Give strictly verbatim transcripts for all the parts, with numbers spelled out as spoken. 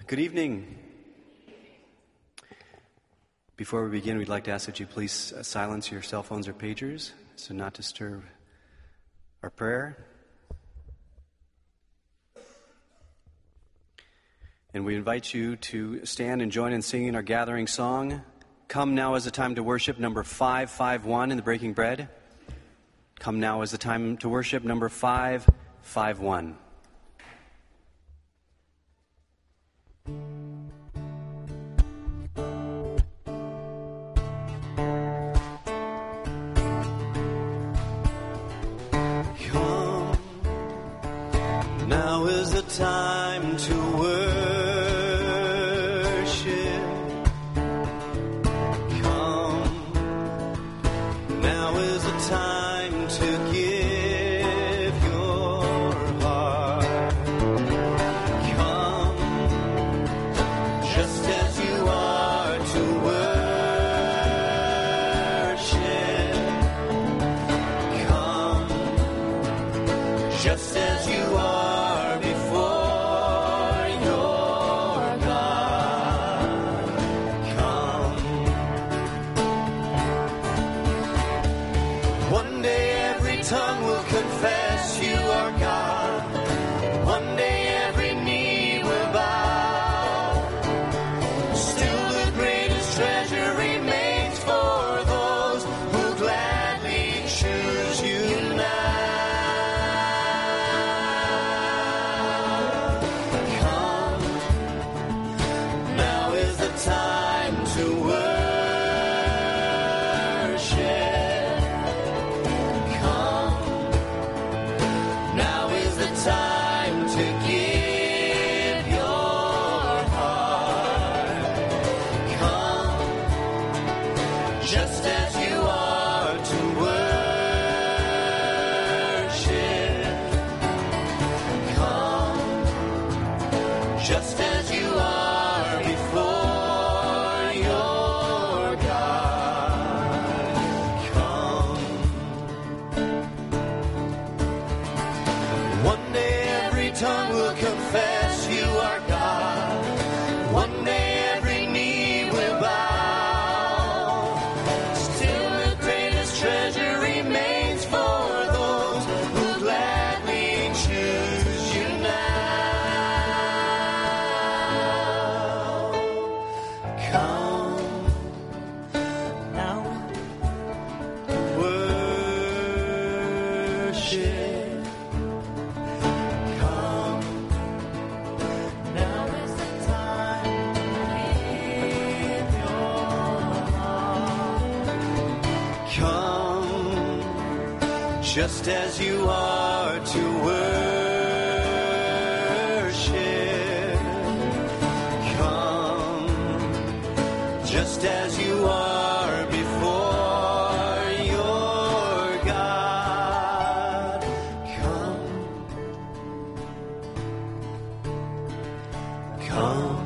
Good evening. Before we begin, we'd like to ask that you please uh, silence your cell phones or pagers so not to disturb our prayer. And we invite you to stand and join in singing our gathering song, Come Now is the Time to Worship, number five five one in the Breaking Bread. Come Now is the Time to Worship, number five five one. Now is the time to worship. Come. Now is the time to give your heart. Come, just as you are to worship. Come, just as you are. Just as you are to worship. Come, just as you are before your God. Come, come.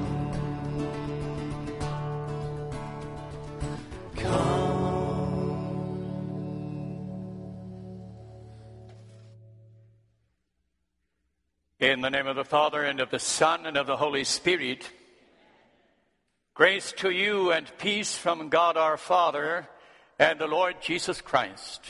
In the name of the Father, and of the Son, and of the Holy Spirit, grace to you and peace from God our Father and the Lord Jesus Christ.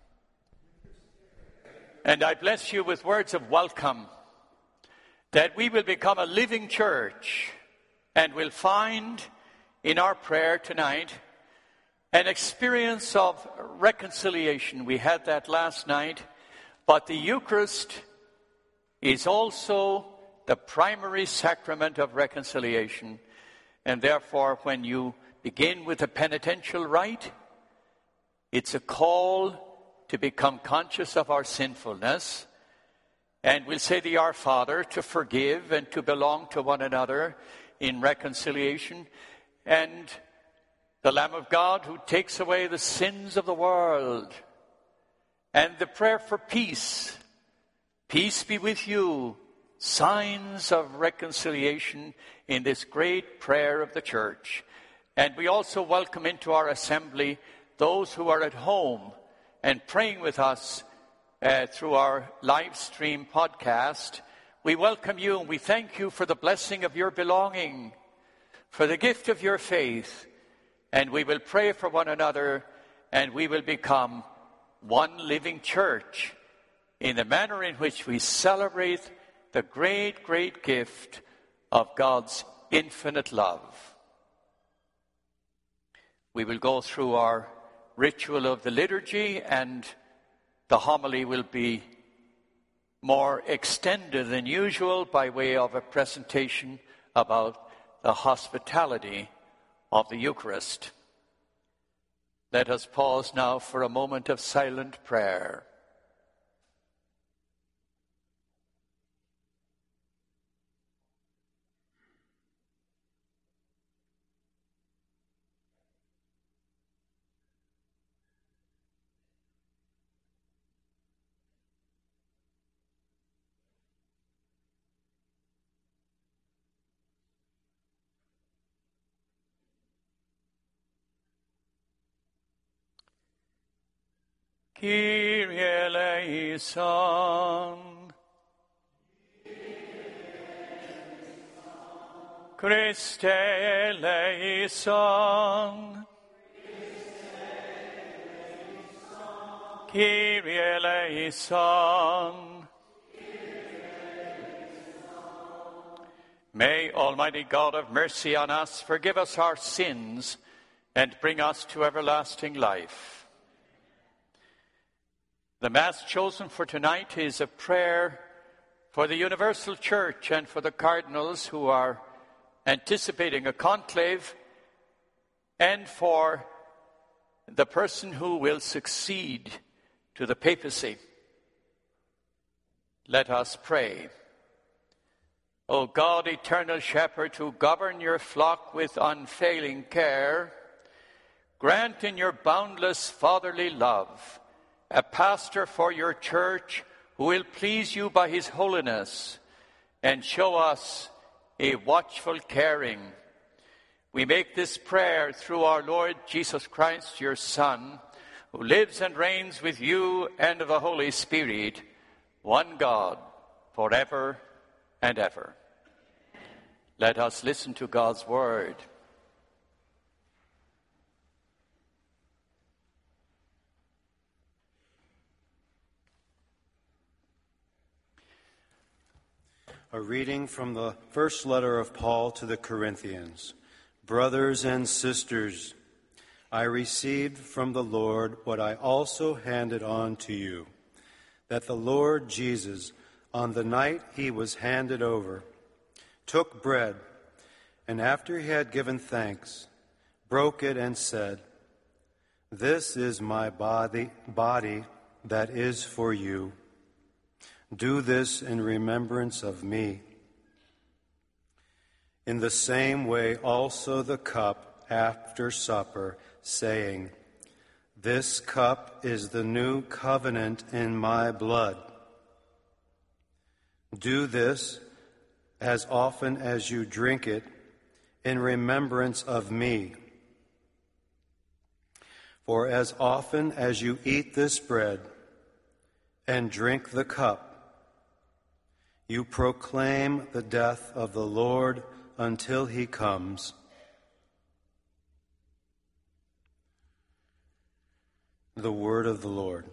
And I bless you with words of welcome, that we will become a living church and will find in our prayer tonight an experience of reconciliation. We had that last night, but the Eucharist is also the primary sacrament of reconciliation. And therefore, when you begin with the penitential rite, it's a call to become conscious of our sinfulness. And we'll say the Our Father, to forgive and to belong to one another in reconciliation. And the Lamb of God who takes away the sins of the world. And the prayer for peace. Peace be with you, signs of reconciliation in this great prayer of the church. And we also welcome into our assembly those who are at home and praying with us uh, through our live stream podcast. we welcome you and we thank you for the blessing of your belonging, for the gift of your faith, and we will pray for one another, and we will become one living church in the manner in which we celebrate the great, great gift of God's infinite love. We will go through our ritual of the liturgy, and the homily will be more extended than usual by way of a presentation about the hospitality of the Eucharist. Let us pause now for a moment of silent prayer. Kyrie eleison. Christe eleison. Kyrie eleison. May Almighty God have mercy on us, forgive us our sins, and bring us to everlasting life. The Mass chosen for tonight is a prayer for the Universal Church and for the cardinals who are anticipating a conclave, and for the person who will succeed to the papacy. Let us pray. O God, eternal shepherd, who govern your flock with unfailing care, grant in your boundless fatherly love a pastor for your church who will please you by his holiness and show us a watchful caring. We make this prayer through our Lord Jesus Christ, your Son, who lives and reigns with you and the Holy Spirit, one God, forever and ever. Let us listen to God's word. A reading from the first letter of Paul to the Corinthians. Brothers and sisters, I received from the Lord what I also handed on to you, that the Lord Jesus, on the night he was handed over, took bread, and after he had given thanks, broke it and said, "This is my body, body that is for you. Do this in remembrance of me." In the same way also the cup after supper, saying, "This cup is the new covenant in my blood. Do this as often as you drink it in remembrance of me. For as often as you eat this bread and drink the cup, you proclaim the death of the Lord until he comes." The word of the Lord.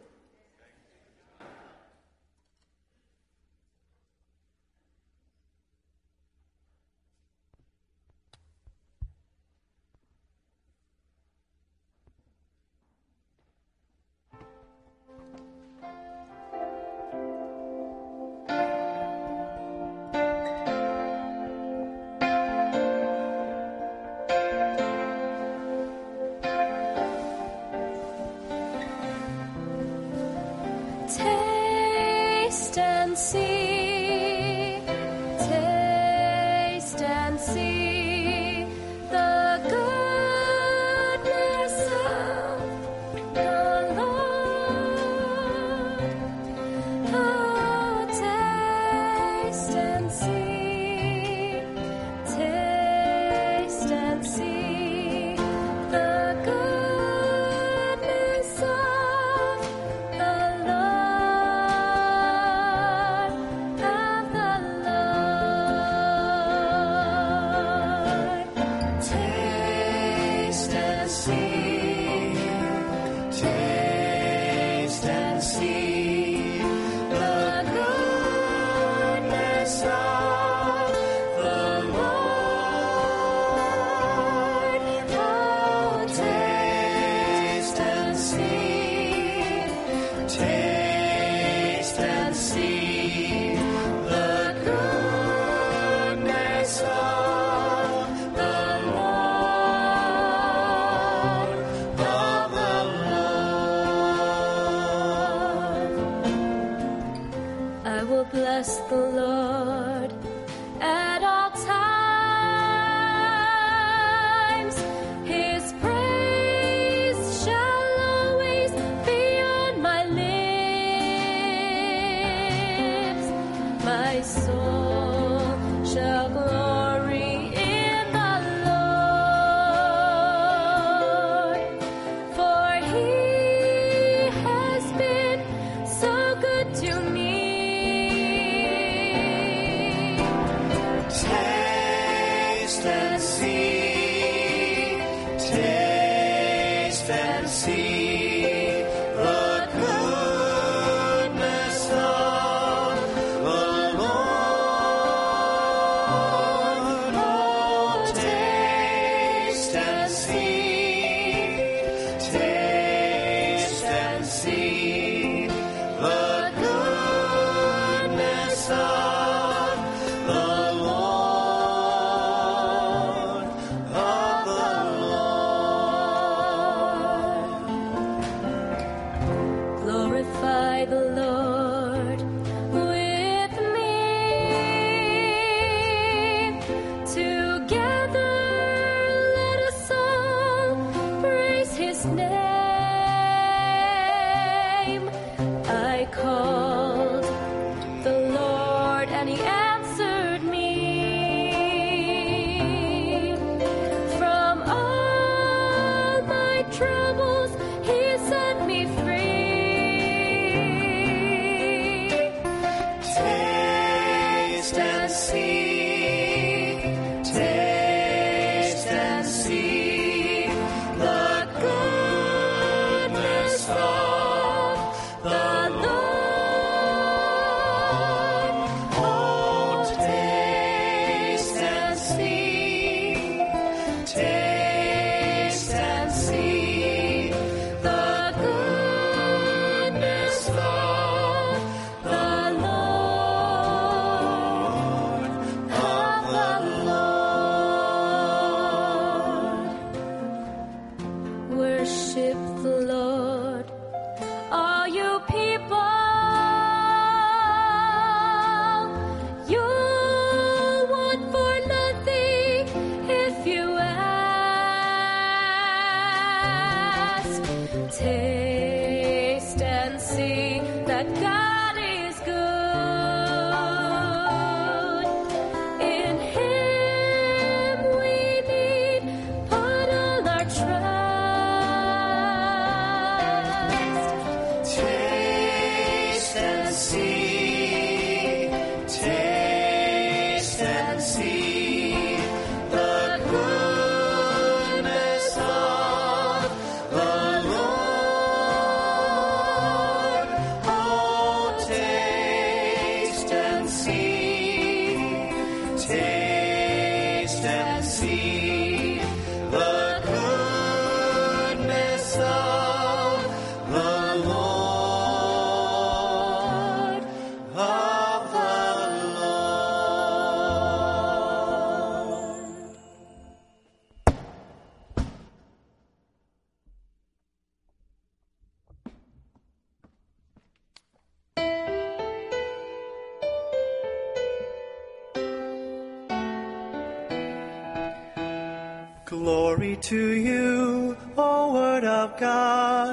Glory to you, O Word of God,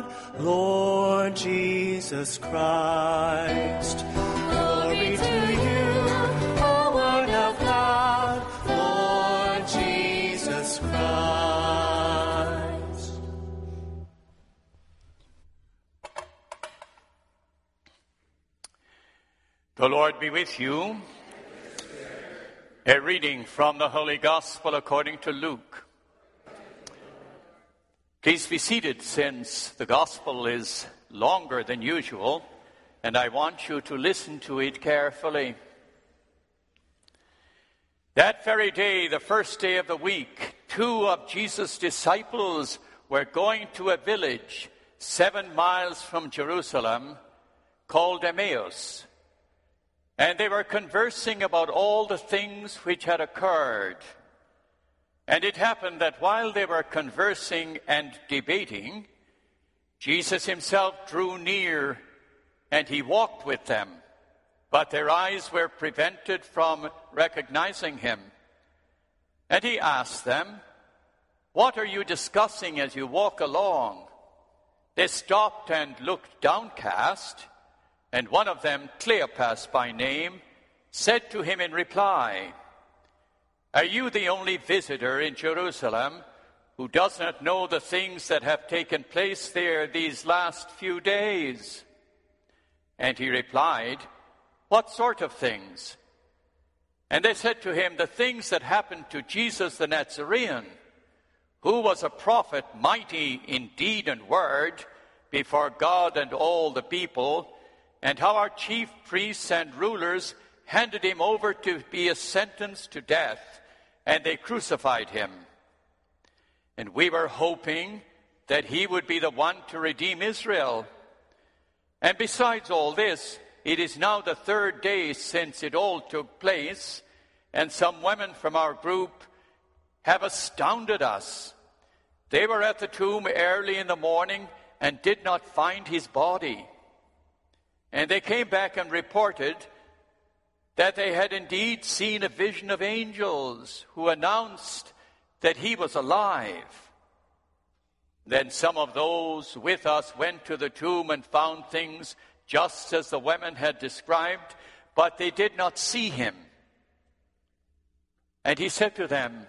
Lord Jesus Christ. Glory to you, O Word of God, Lord Jesus Christ. The Lord be with you. A reading from the Holy Gospel according to Luke. Please be seated, since the gospel is longer than usual, and I want you to listen to it carefully. That very day, the first day of the week, two of Jesus' disciples were going to a village seven miles from Jerusalem called Emmaus. And they were conversing about all the things which had occurred. And it happened that while they were conversing and debating, Jesus himself drew near and he walked with them. But their eyes were prevented from recognizing him. And he asked them, "What are you discussing as you walk along?" They stopped and looked downcast. And one of them, Cleopas by name, said to him in reply, "Are you the only visitor in Jerusalem who does not know the things that have taken place there these last few days?" And he replied, "What sort of things?" And they said to him, "The things that happened to Jesus the Nazarene, who was a prophet, mighty in deed and word before God and all the people, and how our chief priests and rulers handed him over to be sentenced to death, and they crucified him. And we were hoping that he would be the one to redeem Israel. And besides all this, it is now the third day since it all took place, and some women from our group have astounded us. They were at the tomb early in the morning and did not find his body. And they came back and reported that they had indeed seen a vision of angels who announced that he was alive. Then some of those with us went to the tomb and found things just as the women had described, but they did not see him." And he said to them,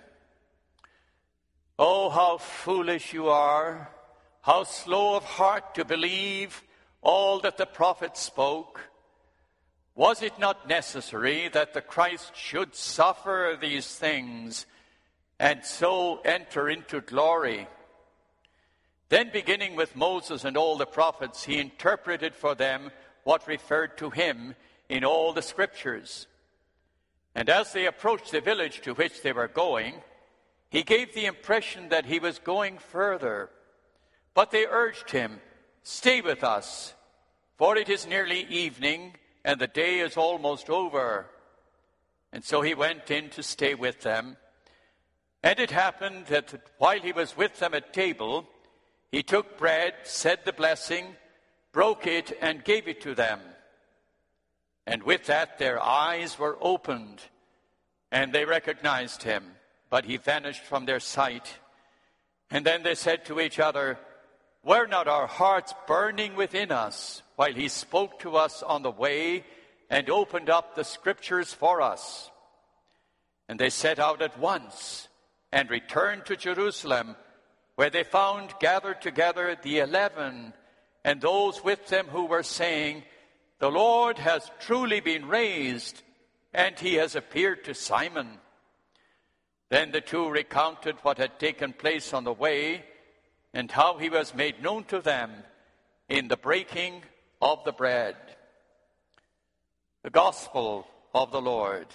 "Oh, how foolish you are, how slow of heart to believe all that the prophets spoke. Was it not necessary that the Christ should suffer these things and so enter into glory?" Then, beginning with Moses and all the prophets, he interpreted for them what referred to him in all the scriptures. And as they approached the village to which they were going, he gave the impression that he was going further. But they urged him, "Stay with us, for it is nearly evening, and the day is almost over." And so he went in to stay with them. And it happened that while he was with them at table, he took bread, said the blessing, broke it, and gave it to them. And with that their eyes were opened, and they recognized him, but he vanished from their sight. And then they said to each other, "Were not our hearts burning within us while he spoke to us on the way and opened up the scriptures for us?" And they set out at once and returned to Jerusalem, where they found gathered together the eleven and those with them who were saying, "The Lord has truly been raised, and he has appeared to Simon." Then the two recounted what had taken place on the way and how he was made known to them in the breaking of the bread. The Gospel of the Lord.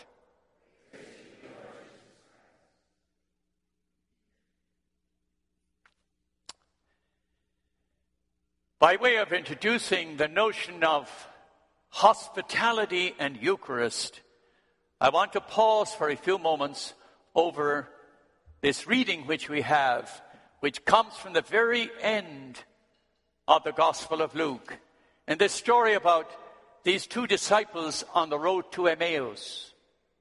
By way of introducing the notion of hospitality and Eucharist, I want to pause for a few moments over this reading which we have, which comes from the very end of the Gospel of Luke, and this story about these two disciples on the road to Emmaus,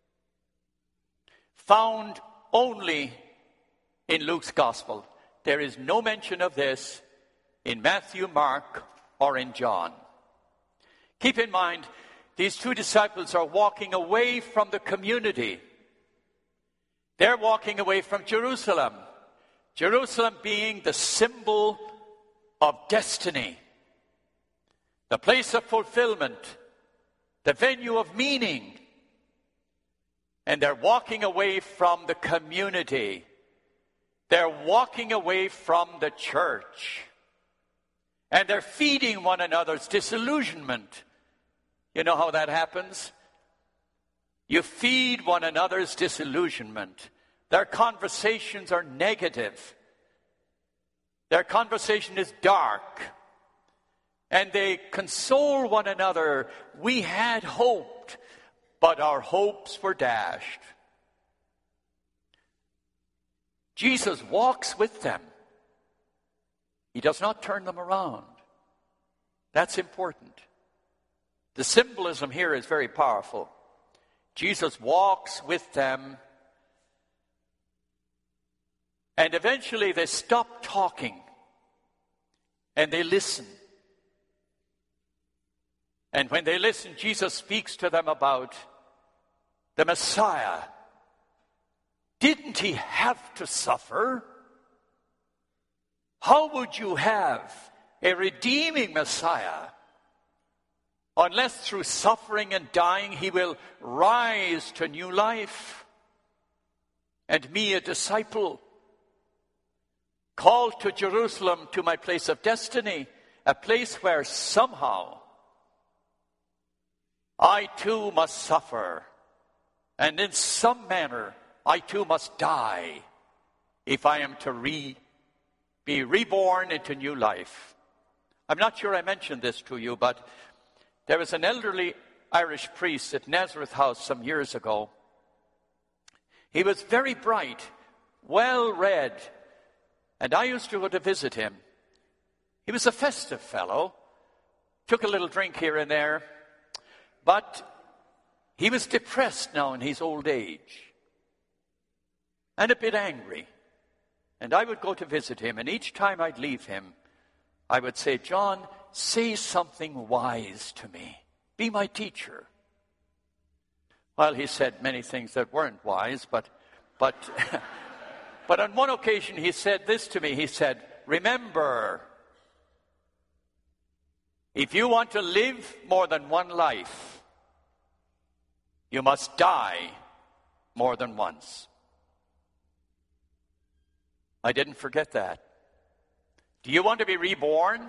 found only in Luke's Gospel. There is no mention of this in Matthew, Mark, or in John. Keep in mind, these two disciples are walking away from the community. They're walking away from Jerusalem. Jerusalem being the symbol of destiny, the place of fulfillment, the venue of meaning. And they're walking away from the community. They're walking away from the church. And they're feeding one another's disillusionment. You know how that happens? You feed one another's disillusionment. Their conversations are negative. Their conversation is dark. And they console one another. We had hoped, but our hopes were dashed. Jesus walks with them. He does not turn them around. That's important. The symbolism here is very powerful. Jesus walks with them, and eventually they stop talking and they listen. And when they listen, Jesus speaks to them about the Messiah. Didn't he have to suffer? How would you have a redeeming Messiah unless through suffering and dying he will rise to new life? And me, a disciple, called to Jerusalem, to my place of destiny, a place where somehow I too must suffer, and in some manner I too must die if I am to re, be reborn into new life. I'm not sure I mentioned this to you, but there was an elderly Irish priest at Nazareth House some years ago. He was very bright, well read, and I used to go to visit him. He was a festive fellow, took a little drink here and there, but he was depressed now in his old age and a bit angry. And I would go to visit him, and each time I'd leave him, I would say, John, say something wise to me. Be my teacher. Well, he said many things that weren't wise, but but but on one occasion he said this to me. He said, remember, if you want to live more than one life, you must die more than once. I didn't forget that. Do you want to be reborn?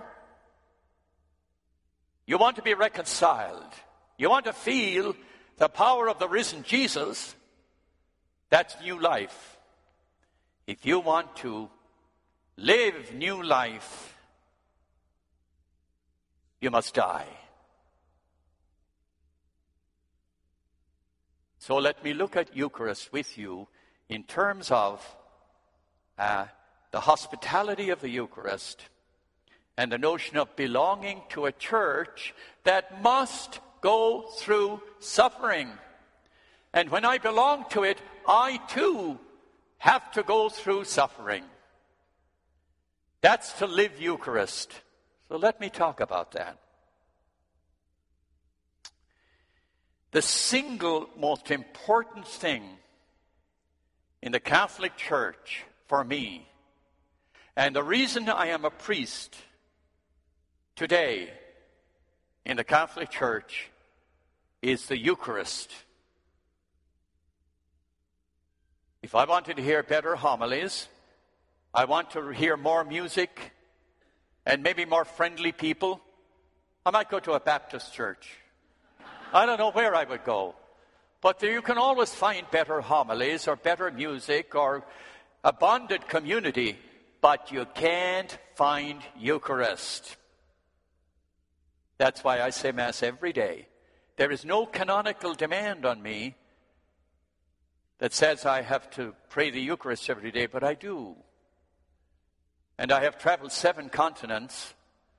You want to be reconciled? You want to feel the power of the risen Jesus? That's new life. If you want to live new life, you must die. So let me look at Eucharist with you in terms of uh, the hospitality of the Eucharist and the notion of belonging to a church that must go through suffering. And when I belong to it, I too have to go through suffering. That's to live Eucharist. So let me talk about that. The single most important thing in the Catholic Church for me, and the reason I am a priest today in the Catholic Church, is the Eucharist. If I wanted to hear better homilies, I want to hear more music and maybe more friendly people, I might go to a Baptist church. I don't know where I would go. But there you can always find better homilies or better music or a bonded community, but you can't find Eucharist. That's why I say Mass every day. There is no canonical demand on me that says I have to pray the Eucharist every day, but I do. And I have traveled seven continents,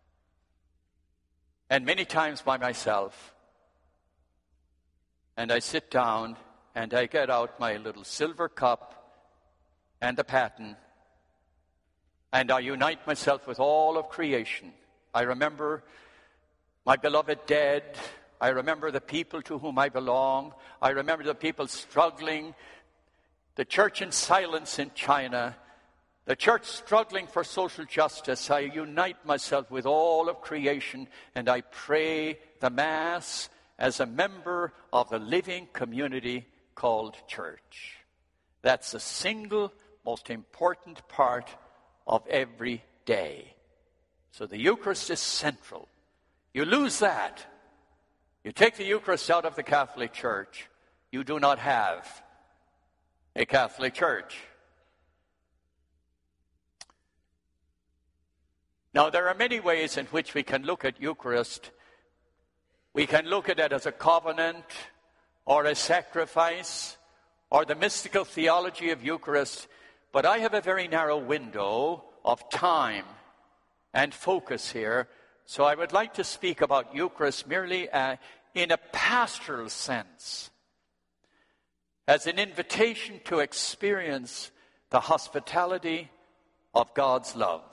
and many times by myself. And I sit down, and I get out my little silver cup and the paten, and I unite myself with all of creation. I remember my beloved dead. I remember the people to whom I belong. I remember the people struggling, the church in silence in China, the church struggling for social justice. I unite myself with all of creation, and I pray the Mass as a member of the living community called church. That's the single most important part of every day. So the Eucharist is central. You lose that, you take the Eucharist out of the Catholic Church, you do not have a Catholic Church. Now, there are many ways in which we can look at Eucharist. We can look at it as a covenant or a sacrifice or the mystical theology of Eucharist, but I have a very narrow window of time and focus here, so I would like to speak about Eucharist merely uh, in a pastoral sense, as an invitation to experience the hospitality of God's love.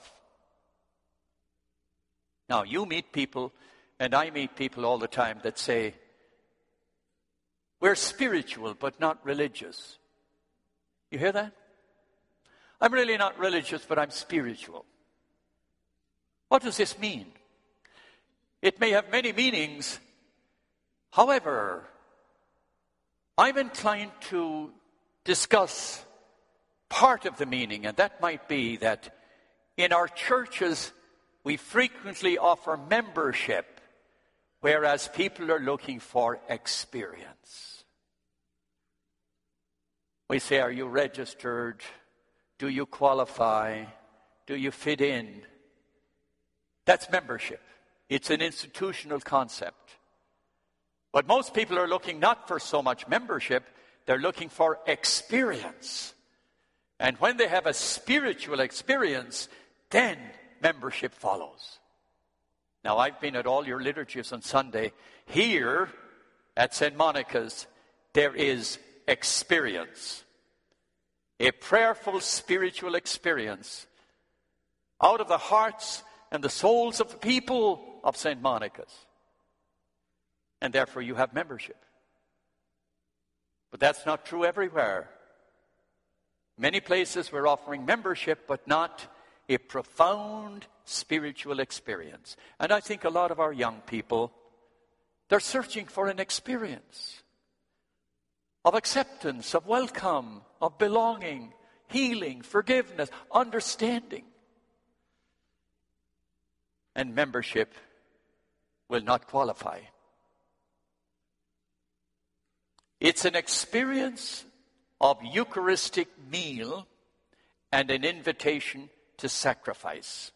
Now, you meet people, and I meet people all the time that say, we're spiritual but not religious. You hear that? I'm really not religious, but I'm spiritual. What does this mean? It may have many meanings. However, I'm inclined to discuss part of the meaning, and that might be that in our churches, we frequently offer membership, whereas people are looking for experience. We say, are you registered? Do you qualify? Do you fit in? That's membership. It's an institutional concept. But most people are looking not for so much membership, they're looking for experience. And when they have a spiritual experience, then membership follows. Now, I've been at all your liturgies on Sunday. Here at Saint Monica's, there is experience. A prayerful spiritual experience out of the hearts and the souls of the people of Saint Monica's. And therefore you have membership. But that's not true everywhere. Many places we're offering membership, but not a profound spiritual experience. And I think a lot of our young people, they're searching for an experience of acceptance, of welcome, of belonging, healing, forgiveness, understanding. And membership will not qualify. It's an experience of Eucharistic meal and an invitation to sacrifice.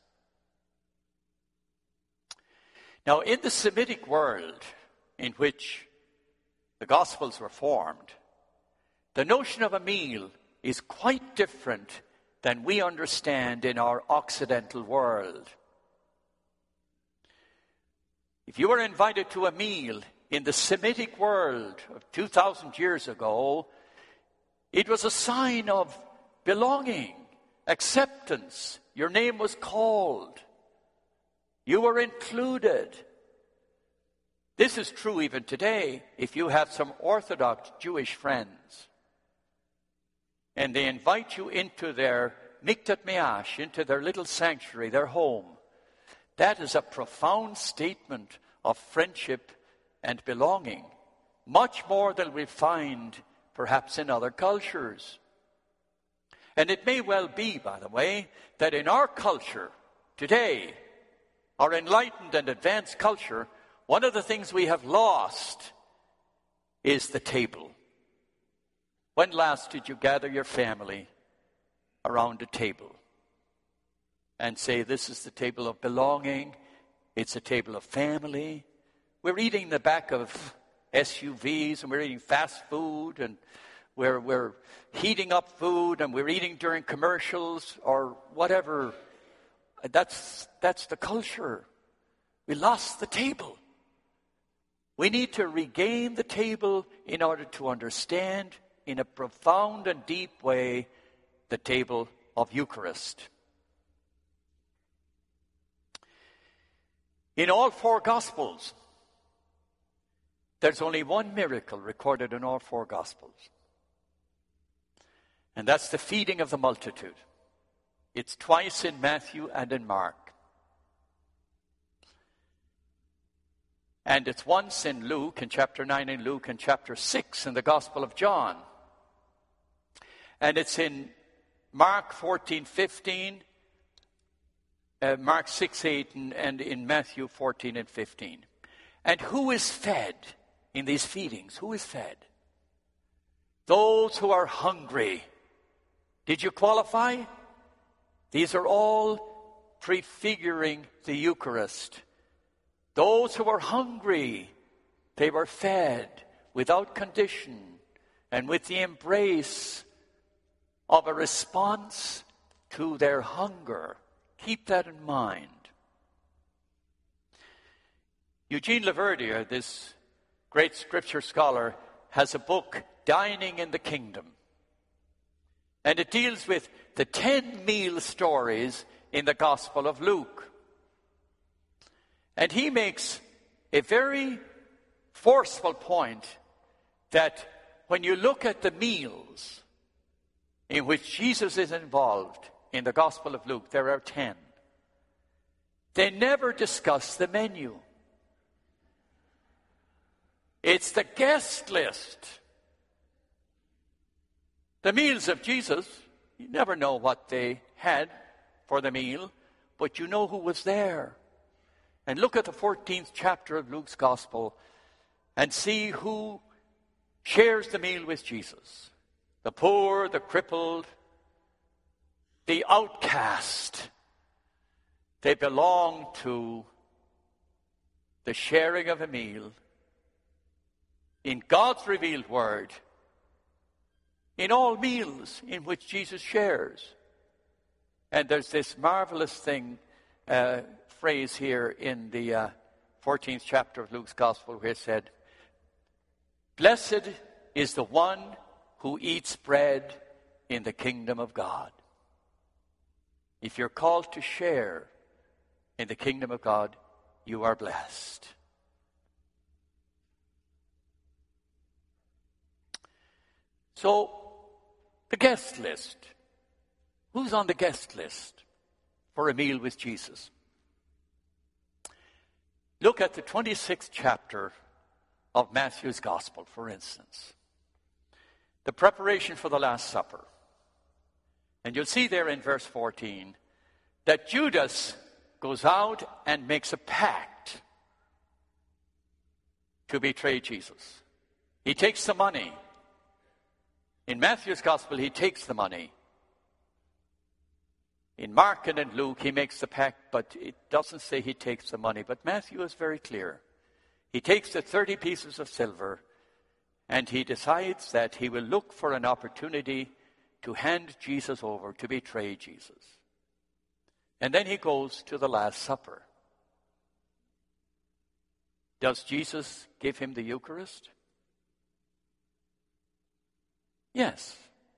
Now, in the Semitic world in which the Gospels were formed, the notion of a meal is quite different than we understand in our Occidental world. If you were invited to a meal in the Semitic world of two thousand years ago, it was a sign of belonging, acceptance. Your name was called. You were included. This is true even today if you have some Orthodox Jewish friends and they invite you into their Miktat Me'ash, into their little sanctuary, their home. That is a profound statement of friendship and belonging, much more than we find perhaps in other cultures. And it may well be, by the way, that in our culture today, our enlightened and advanced culture, one of the things we have lost is the table. When last did you gather your family around a table and say, this is the table of belonging, it's a table of family? We're eating the back of S U Vs and we're eating fast food and we're, we're heating up food and we're eating during commercials or whatever. That's, that's the culture. We lost the table. We need to regain the table in order to understand in a profound and deep way the table of Eucharist. In all four Gospels, there's only one miracle recorded in all four Gospels. And that's the feeding of the multitude. It's twice in Matthew and in Mark. And it's once in Luke, in chapter nine in Luke, and chapter six in the Gospel of John. And it's in Mark fourteen fifteen, uh, Mark six eight, and, and in Matthew fourteen and fifteen. And who is fed in these feedings? Who is fed? Those who are hungry. Did you qualify? These are all prefiguring the Eucharist. Those who are hungry, they were fed without condition and with the embrace of a response to their hunger. Keep that in mind. Eugene Laverdiere, this great scripture scholar, has a book, Dining in the Kingdom. And it deals with the ten meal stories in the Gospel of Luke. And he makes a very forceful point that when you look at the meals in which Jesus is involved in the Gospel of Luke, there are ten. They never discuss the menu. It's the guest list. The meals of Jesus, you never know what they had for the meal, but you know who was there. And look at the fourteenth chapter of Luke's Gospel and see who shares the meal with Jesus. The poor, the crippled, the outcast. They belong to the sharing of a meal in God's revealed word, in all meals in which Jesus shares. And there's this marvelous thing, uh, phrase here in the uh, fourteenth chapter of Luke's Gospel where it said, "Blessed is the one who eats bread in the kingdom of God." If you're called to share in the kingdom of God, you are blessed. So, the guest list. Who's on the guest list for a meal with Jesus? Look at the twenty-sixth chapter of Matthew's Gospel, for instance. The preparation for the Last Supper. And you'll see there in verse fourteen that Judas goes out and makes a pact to betray Jesus. He takes the money. In Matthew's Gospel, he takes the money. In Mark and in Luke, he makes the pact, but it doesn't say he takes the money. But Matthew is very clear. He takes the thirty pieces of silver, and he decides that he will look for an opportunity to hand Jesus over, to betray Jesus. And then he goes to the Last Supper. Does Jesus give him the Eucharist? Yes.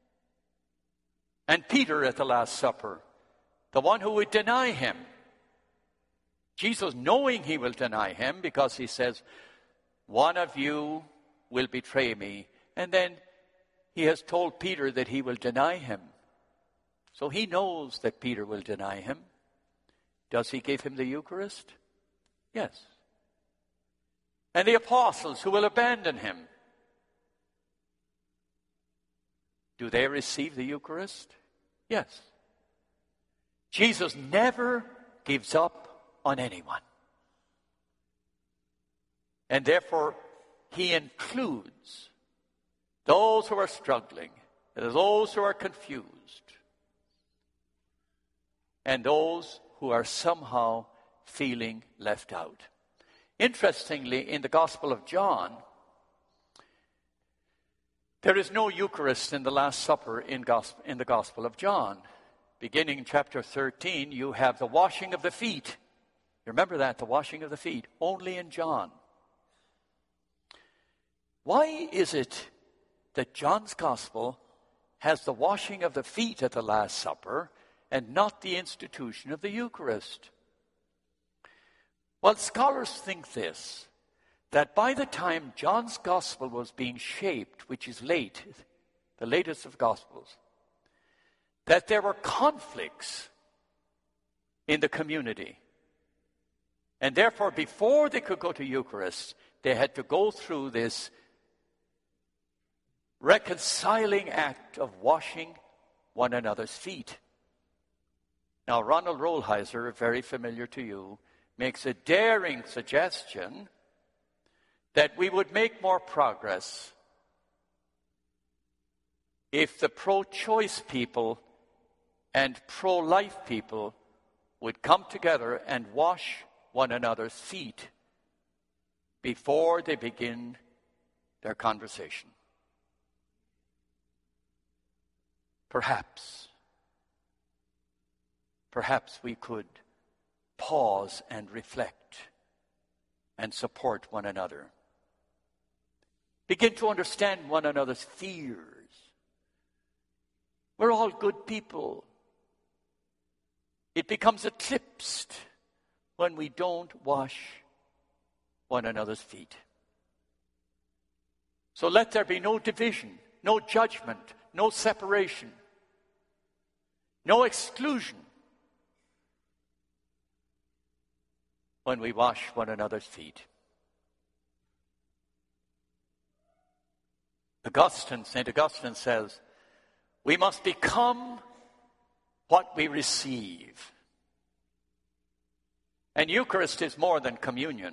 And Peter at the Last Supper, the one who would deny him. Jesus, knowing he will deny him, because he says, one of you will betray me. And then he has told Peter that he will deny him. So he knows that Peter will deny him. Does he give him the Eucharist? Yes. And the apostles who will abandon him, do they receive the Eucharist? Yes. Jesus never gives up on anyone. And therefore, he includes those who are struggling, those who are confused, and those who are somehow feeling left out. Interestingly, in the Gospel of John, there is no Eucharist in the Last Supper in, gospel, in the Gospel of John. Beginning in chapter thirteen, you have the washing of the feet. You remember that, the washing of the feet, only in John. Why is it that John's Gospel has the washing of the feet at the Last Supper and not the institution of the Eucharist? Well, scholars think this, that by the time John's Gospel was being shaped, which is late, the latest of Gospels, that there were conflicts in the community. And therefore, before they could go to Eucharist, they had to go through this reconciling act of washing one another's feet. Now, Ronald Rolheiser, very familiar to you, makes a daring suggestion that we would make more progress if the pro-choice people and pro-life people would come together and wash one another's feet before they begin their conversation. Perhaps, perhaps we could pause and reflect and support one another. Begin to understand one another's fears. We're all good people. It becomes eclipsed when we don't wash one another's feet. So let there be no division, no judgment, no separation, no exclusion when we wash one another's feet. Augustine, Saint Augustine says, we must become what we receive. And Eucharist is more than communion.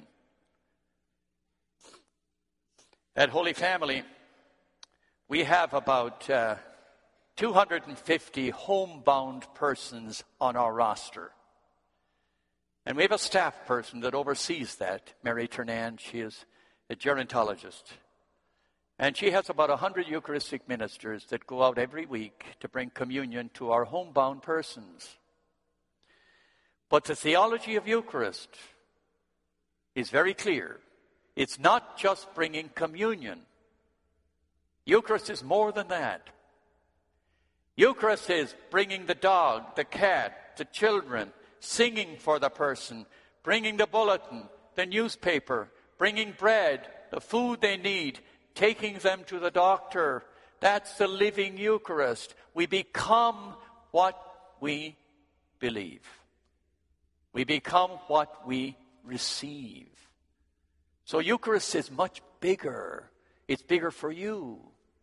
At Holy Family, we have about uh, two hundred fifty homebound persons on our roster. And we have a staff person that oversees that, Mary Ternan. She is a gerontologist. And she has about one hundred Eucharistic ministers that go out every week to bring communion to our homebound persons. But the theology of Eucharist is very clear. It's not just bringing communion. Eucharist is more than that. Eucharist is bringing the dog, the cat, the children, singing for the person, bringing the bulletin, the newspaper, bringing bread, the food they need, taking them to the doctor. That's the living Eucharist. We become what we believe. We become what we receive. So Eucharist is much bigger. It's bigger for you.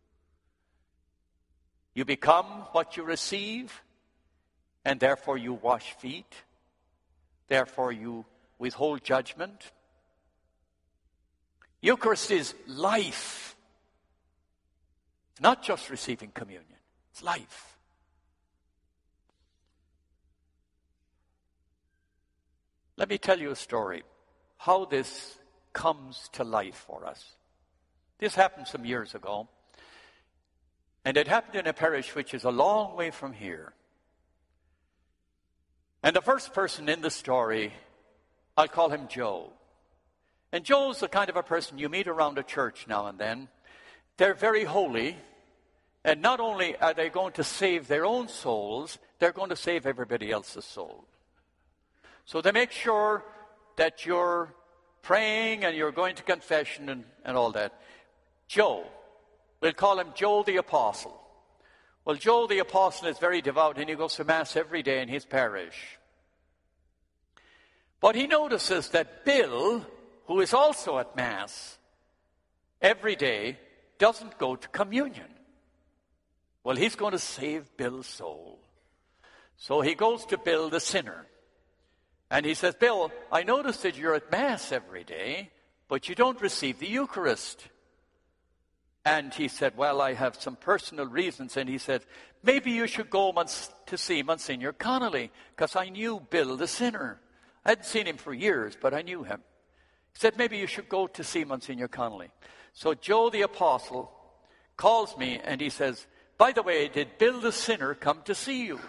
You become what you receive, and therefore you wash feet. Therefore you withhold judgment. Eucharist is life. It's not just receiving communion. It's life. Let me tell you a story, how this comes to life for us. This happened some years ago, and it happened in a parish which is a long way from here. And the first person in the story, I'll call him Joe. And Joe's the kind of a person you meet around a church now and then. They're very holy, and not only are they going to save their own souls, they're going to save everybody else's soul. So they make sure that you're praying and you're going to confession and, and all that. Joe, we'll call him Joe the Apostle. Well, Joe the Apostle is very devout, and he goes to Mass every day in his parish. But he notices that Bill, who is also at Mass every day, doesn't go to communion. Well, he's going to save Bill's soul. So he goes to Bill the sinner. And he says, Bill, I notice that you're at Mass every day, but you don't receive the Eucharist. And he said, well, I have some personal reasons. And he said, maybe you should go to see Monsignor Connolly, because I knew Bill the sinner. I hadn't seen him for years, but I knew him. He said, maybe you should go to see Monsignor Connolly. So Joe the Apostle calls me and he says, by the way, did Bill the sinner come to see you?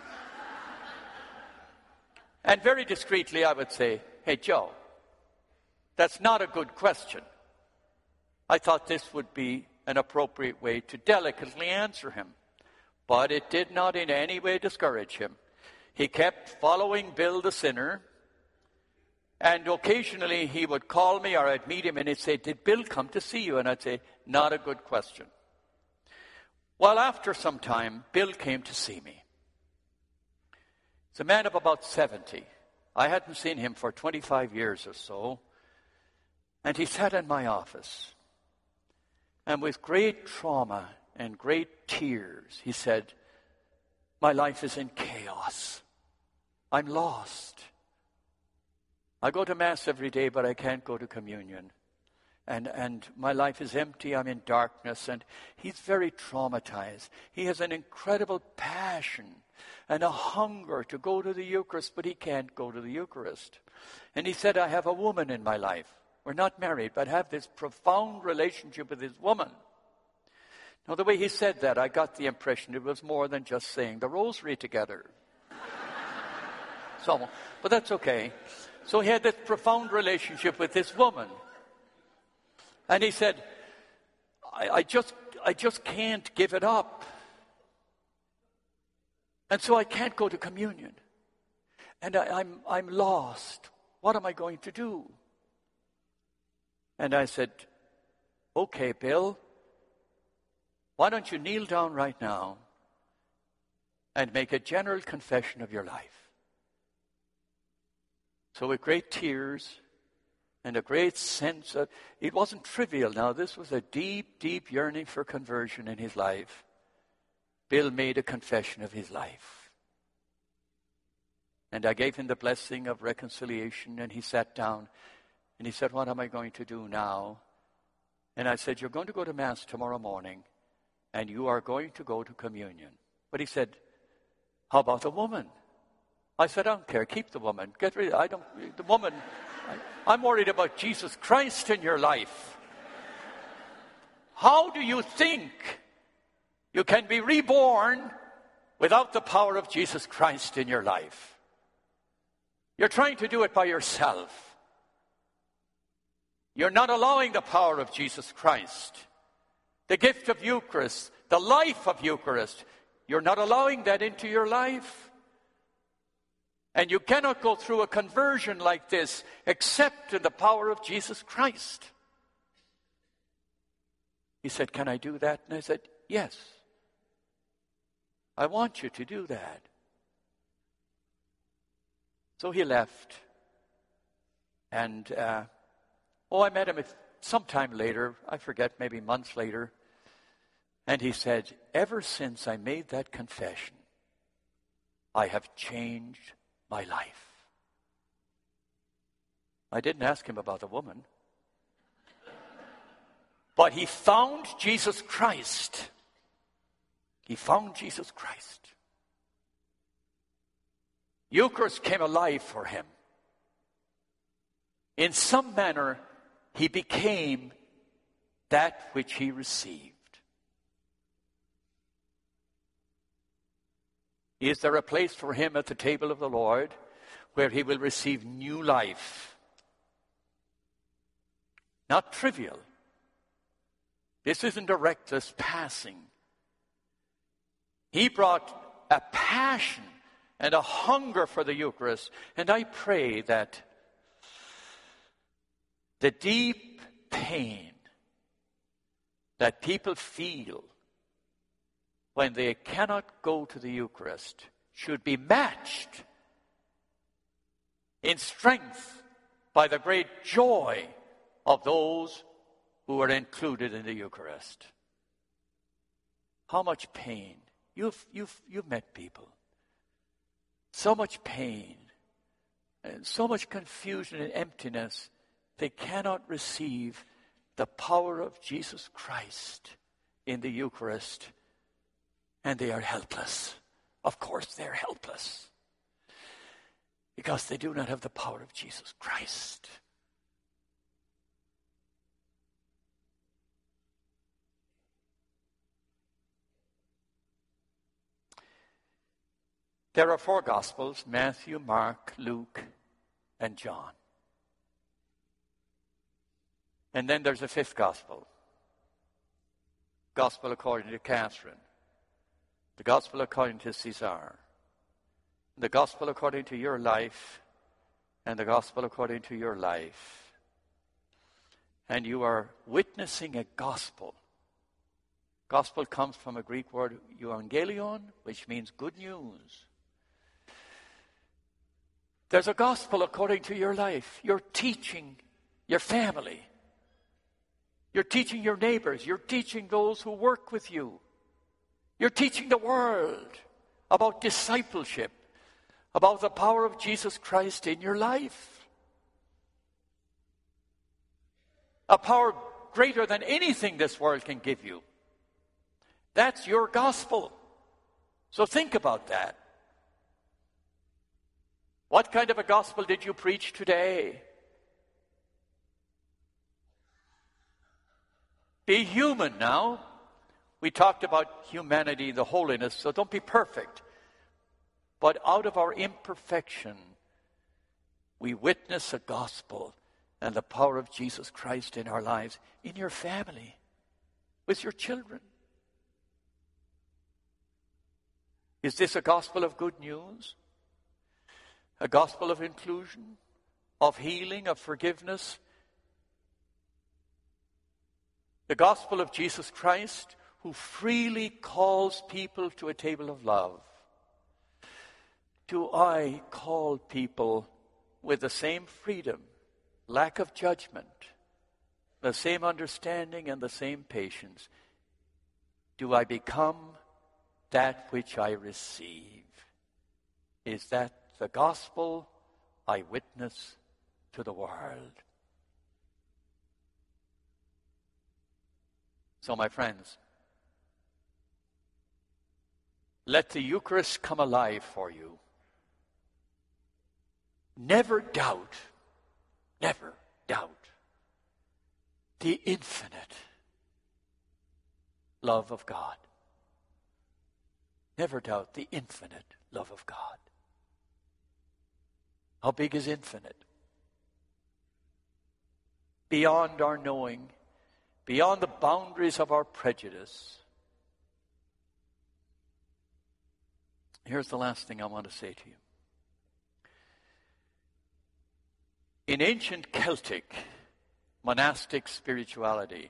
And very discreetly I would say, hey, Joe, that's not a good question. I thought this would be an appropriate way to delicately answer him. But it did not in any way discourage him. He kept following Bill the sinner. And occasionally he would call me or I'd meet him and he'd say, did Bill come to see you? And I'd say, not a good question. Well, after some time, Bill came to see me. He's a man of about seventy. I hadn't seen him for twenty-five years or so. And he sat in my office. And with great trauma and great tears, he said, My life is in chaos. I'm lost. I go to Mass every day, but I can't go to communion. And, and my life is empty. I'm in darkness. And he's very traumatized. He has an incredible passion and a hunger to go to the Eucharist, but he can't go to the Eucharist. And he said, I have a woman in my life. We're not married, but have this profound relationship with this woman. Now, the way he said that, I got the impression it was more than just saying the rosary together. So, but that's okay. So he had this profound relationship with this woman. And he said, I, I just I just can't give it up. And so I can't go to communion. And I, I'm I'm lost. What am I going to do? And I said, okay, Bill, why don't you kneel down right now and make a general confession of your life? So with great tears and a great sense of, it wasn't trivial now, this was a deep, deep yearning for conversion in his life. Bill made a confession of his life. And I gave him the blessing of reconciliation, and he sat down and he said, what am I going to do now? And I said, you're going to go to Mass tomorrow morning and you are going to go to communion. But he said, how about the woman? I said, I don't care. Keep the woman. Get rid of I don't, the woman. I, I'm worried about Jesus Christ in your life. How do you think you can be reborn without the power of Jesus Christ in your life? You're trying to do it by yourself. You're not allowing the power of Jesus Christ. The gift of Eucharist, the life of Eucharist, you're not allowing that into your life. And you cannot go through a conversion like this except in the power of Jesus Christ. He said, can I do that? And I said, yes. I want you to do that. So he left. And, uh, oh, I met him sometime later, I forget, maybe months later. And he said, ever since I made that confession, I have changed my life. I didn't ask him about the woman. But he found Jesus Christ. He found Jesus Christ. Eucharist came alive for him. In some manner, he became that which he received. Is there a place for him at the table of the Lord where he will receive new life? Not trivial. This isn't a reckless passing. He brought a passion and a hunger for the Eucharist. And I pray that the deep pain that people feel when they cannot go to the Eucharist should be matched in strength by the great joy of those who are included in the Eucharist. How much pain. You've, you've, you've met people. So much pain and so much confusion and emptiness. They cannot receive the power of Jesus Christ in the Eucharist. And they are helpless. Of course they're helpless. Because they do not have the power of Jesus Christ. There are four Gospels, Matthew, Mark, Luke, and John. And then there's a fifth Gospel. Gospel according to Catherine. The Gospel according to Caesar. The Gospel according to your life. And the Gospel according to your life. And you are witnessing a gospel. Gospel comes from a Greek word, euangelion, which means good news. There's a gospel according to your life. You're teaching your family. You're teaching your neighbors. You're teaching those who work with you. You're teaching the world about discipleship, about the power of Jesus Christ in your life. A power greater than anything this world can give you. That's your gospel. So think about that. What kind of a gospel did you preach today? Be human now. We talked about humanity, the holiness, so don't be perfect. But out of our imperfection, we witness a gospel and the power of Jesus Christ in our lives, in your family, with your children. Is this a gospel of good news? A gospel of inclusion, of healing, of forgiveness? The gospel of Jesus Christ, who freely calls people to a table of love. Do I call people with the same freedom, lack of judgment, the same understanding and the same patience? Do I become that which I receive? Is that the gospel I witness to the world? So, my friends, let the Eucharist come alive for you. Never doubt, never doubt the infinite love of God. Never doubt the infinite love of God. How big is infinite? Beyond our knowing, beyond the boundaries of our prejudice. Here's the last thing I want to say to you. In ancient Celtic monastic spirituality,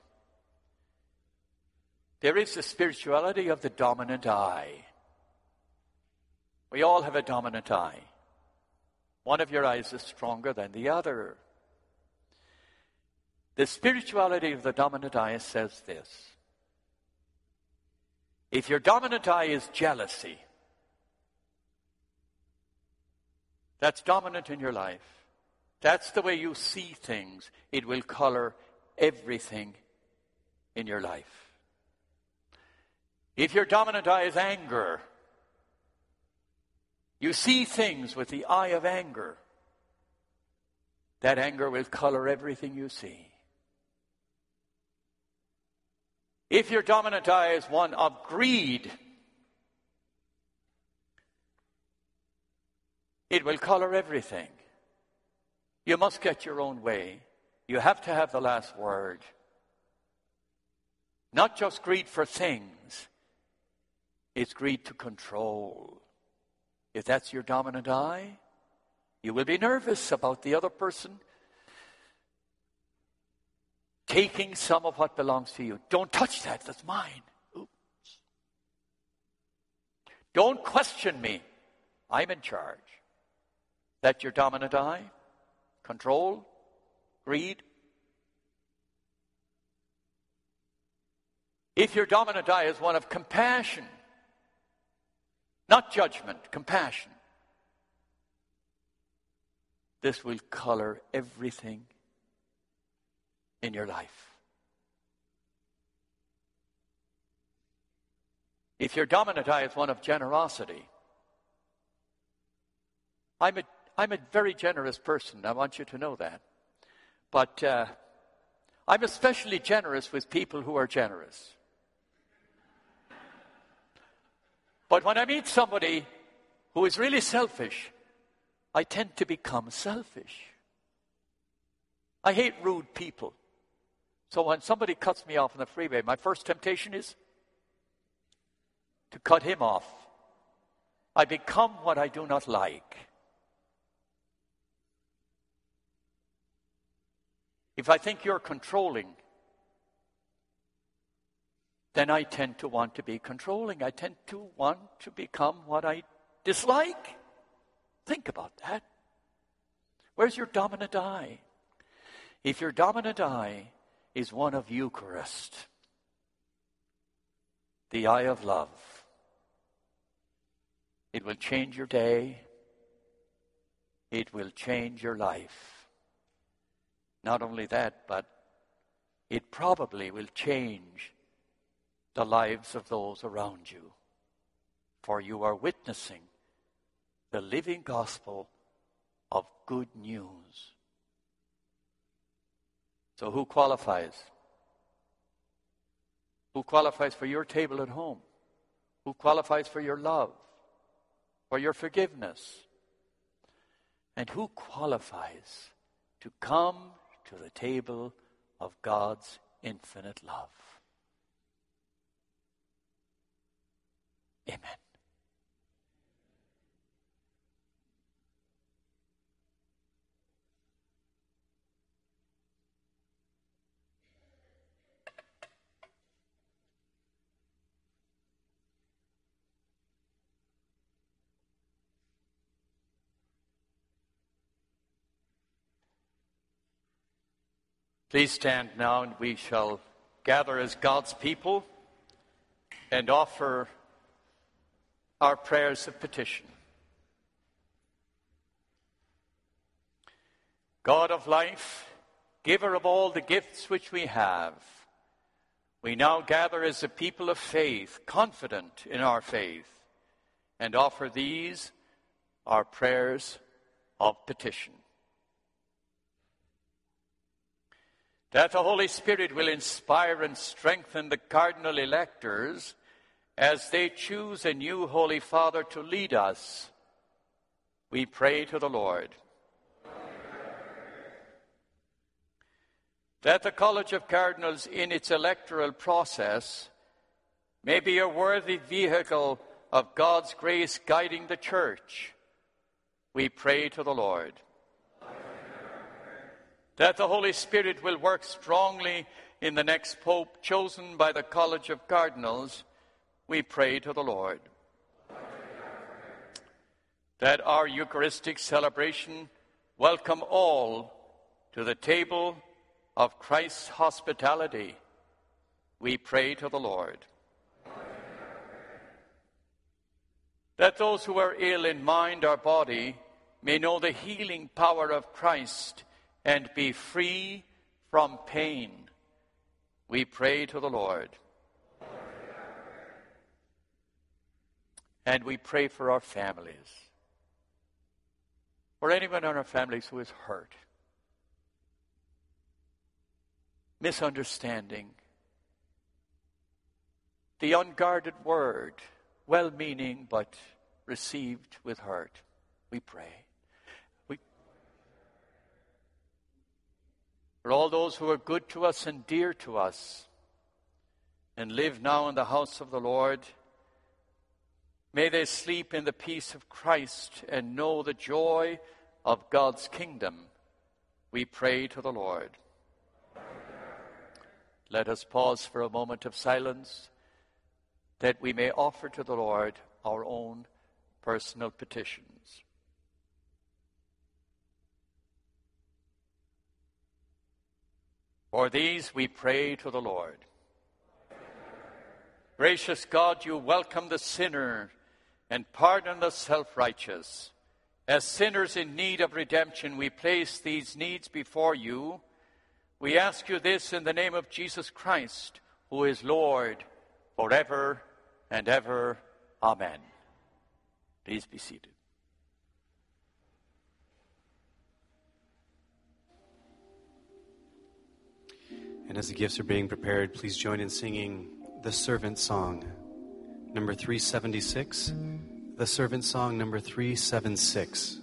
there is the spirituality of the dominant I. We all have a dominant I. One of your eyes is stronger than the other. The spirituality of the dominant I says this. If your dominant I is jealousy, that's dominant in your life. That's the way you see things. It will color everything in your life. If your dominant eye is anger, you see things with the eye of anger. That anger will color everything you see. If your dominant eye is one of greed, it will color everything. You must get your own way. You have to have the last word. Not just greed for things. It's greed to control. If that's your dominant eye, you will be nervous about the other person taking some of what belongs to you. Don't touch that. That's mine. Oops. Don't question me. I'm in charge. That's your dominant eye? Control? Greed? If your dominant eye is one of compassion, not judgment, compassion, this will color everything in your life. If your dominant eye is one of generosity, I'm a I'm a very generous person. I want you to know that. But uh, I'm especially generous with people who are generous. But when I meet somebody who is really selfish, I tend to become selfish. I hate rude people. So when somebody cuts me off on the freeway, my first temptation is to cut him off. I become what I do not like. If I think you're controlling, then I tend to want to be controlling. I tend to want to become what I dislike. Think about that. Where's your dominant eye? If your dominant eye is one of Eucharist, the eye of love, It will change your day. It will change your life. Not only that, but it probably will change the lives of those around you. For you are witnessing the living gospel of good news. So who qualifies? Who qualifies for your table at home? Who qualifies for your love? For your forgiveness? And who qualifies to come to the table of God's infinite love? Amen. Please stand now, and we shall gather as God's people and offer our prayers of petition. God of life, giver of all the gifts which we have, we now gather as a people of faith, confident in our faith, and offer these, our prayers of petition. That the Holy Spirit will inspire and strengthen the cardinal electors as they choose a new Holy Father to lead us, we pray to the Lord. That the College of Cardinals in its electoral process may be a worthy vehicle of God's grace guiding the Church, we pray to the Lord. That the Holy Spirit will work strongly in the next Pope chosen by the College of Cardinals, we pray to the Lord. That our Eucharistic celebration welcome all to the table of Christ's hospitality, we pray to the Lord. That those who are ill in mind or body may know the healing power of Christ and be free from pain, we pray to the Lord. And we pray for our families, for anyone in our families who is hurt, misunderstanding, the unguarded word, well-meaning but received with hurt, we pray. For all those who are good to us and dear to us and live now in the house of the Lord, may they sleep in the peace of Christ and know the joy of God's kingdom, we pray to the Lord. Let us pause for a moment of silence that we may offer to the Lord our own personal petitions. For these we pray to the Lord. Gracious God, you welcome the sinner and pardon the self-righteous. As sinners in need of redemption, we place these needs before you. We ask you this in the name of Jesus Christ, who is Lord forever and ever. Amen. Please be seated. And as the gifts are being prepared, please join in singing the Servant Song, number three seventy-six. The Servant Song, number three seventy-six.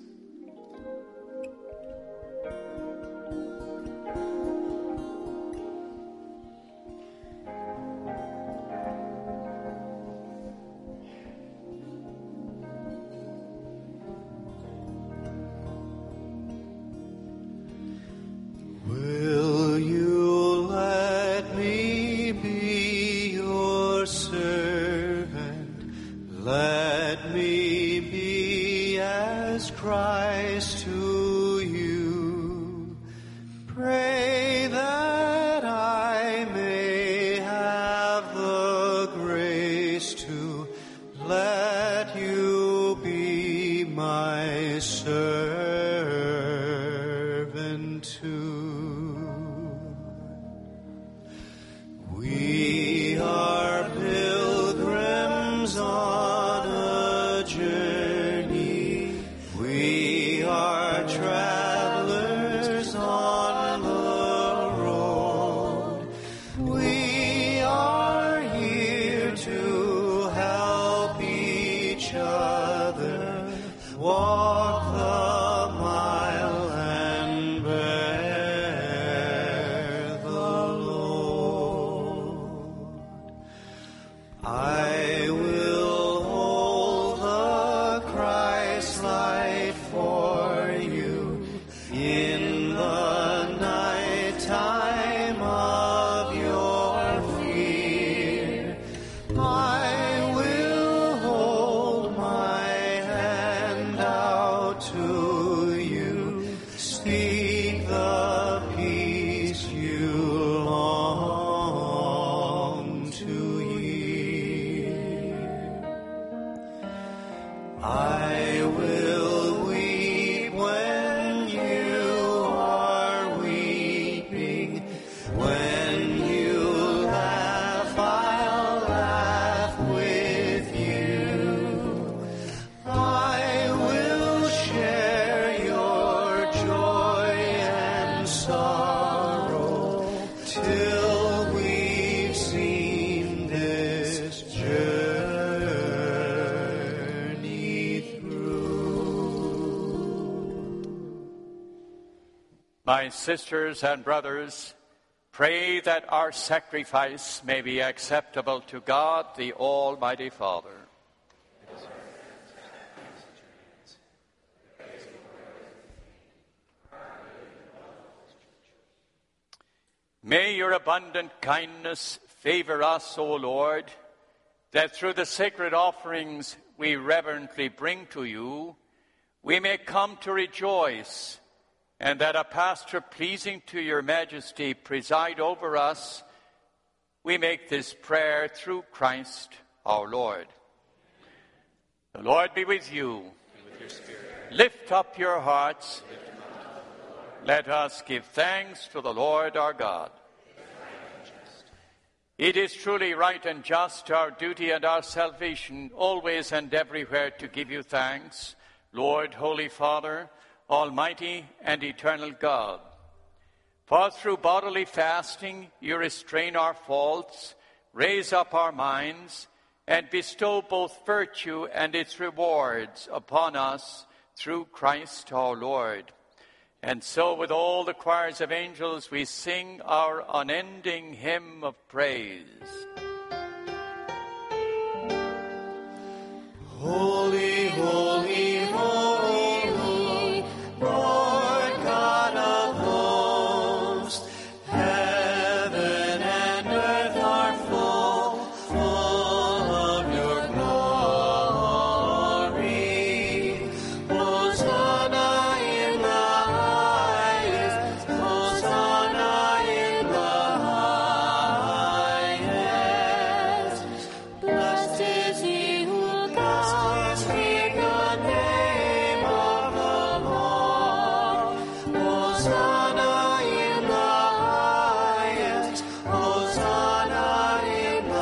Let you be my servant too. We are pilgrims on a journey. We are travelers on the road. We are here to help each other walk the mile and bear the load. I will hold the Christ light for you in the night time of your fear. I will hold my hand out to you, speak the peace you long to hear. I will weep when you are weeping. When you laugh, I'll laugh with you. I will share your joy and sorrow till we've seen this journey through. My sisters and brothers, pray that our sacrifice may be acceptable to God, the Almighty Father. May your abundant kindness favor us, O Lord, that through the sacred offerings we reverently bring to you, we may come to rejoice, and that a pastor pleasing to your majesty preside over us. We make this prayer through Christ our Lord. The Lord be with you. And with your spirit. Lift up your hearts. Let us give thanks to the Lord our God. It is truly right and just, our duty and our salvation, always and everywhere to give you thanks, Lord, Holy Father, Almighty and eternal God. For through bodily fasting you restrain our faults, raise up our minds, and bestow both virtue and its rewards upon us through Christ our Lord. And so with all the choirs of angels we sing our unending hymn of praise. Holy, holy, holy, Lord God of hosts, heaven and earth are full, full of your glory. Hosanna in the highest, Hosanna in the highest. Blessed is he who comes in the name of the Lord. Hosanna in the highest, Hosanna in the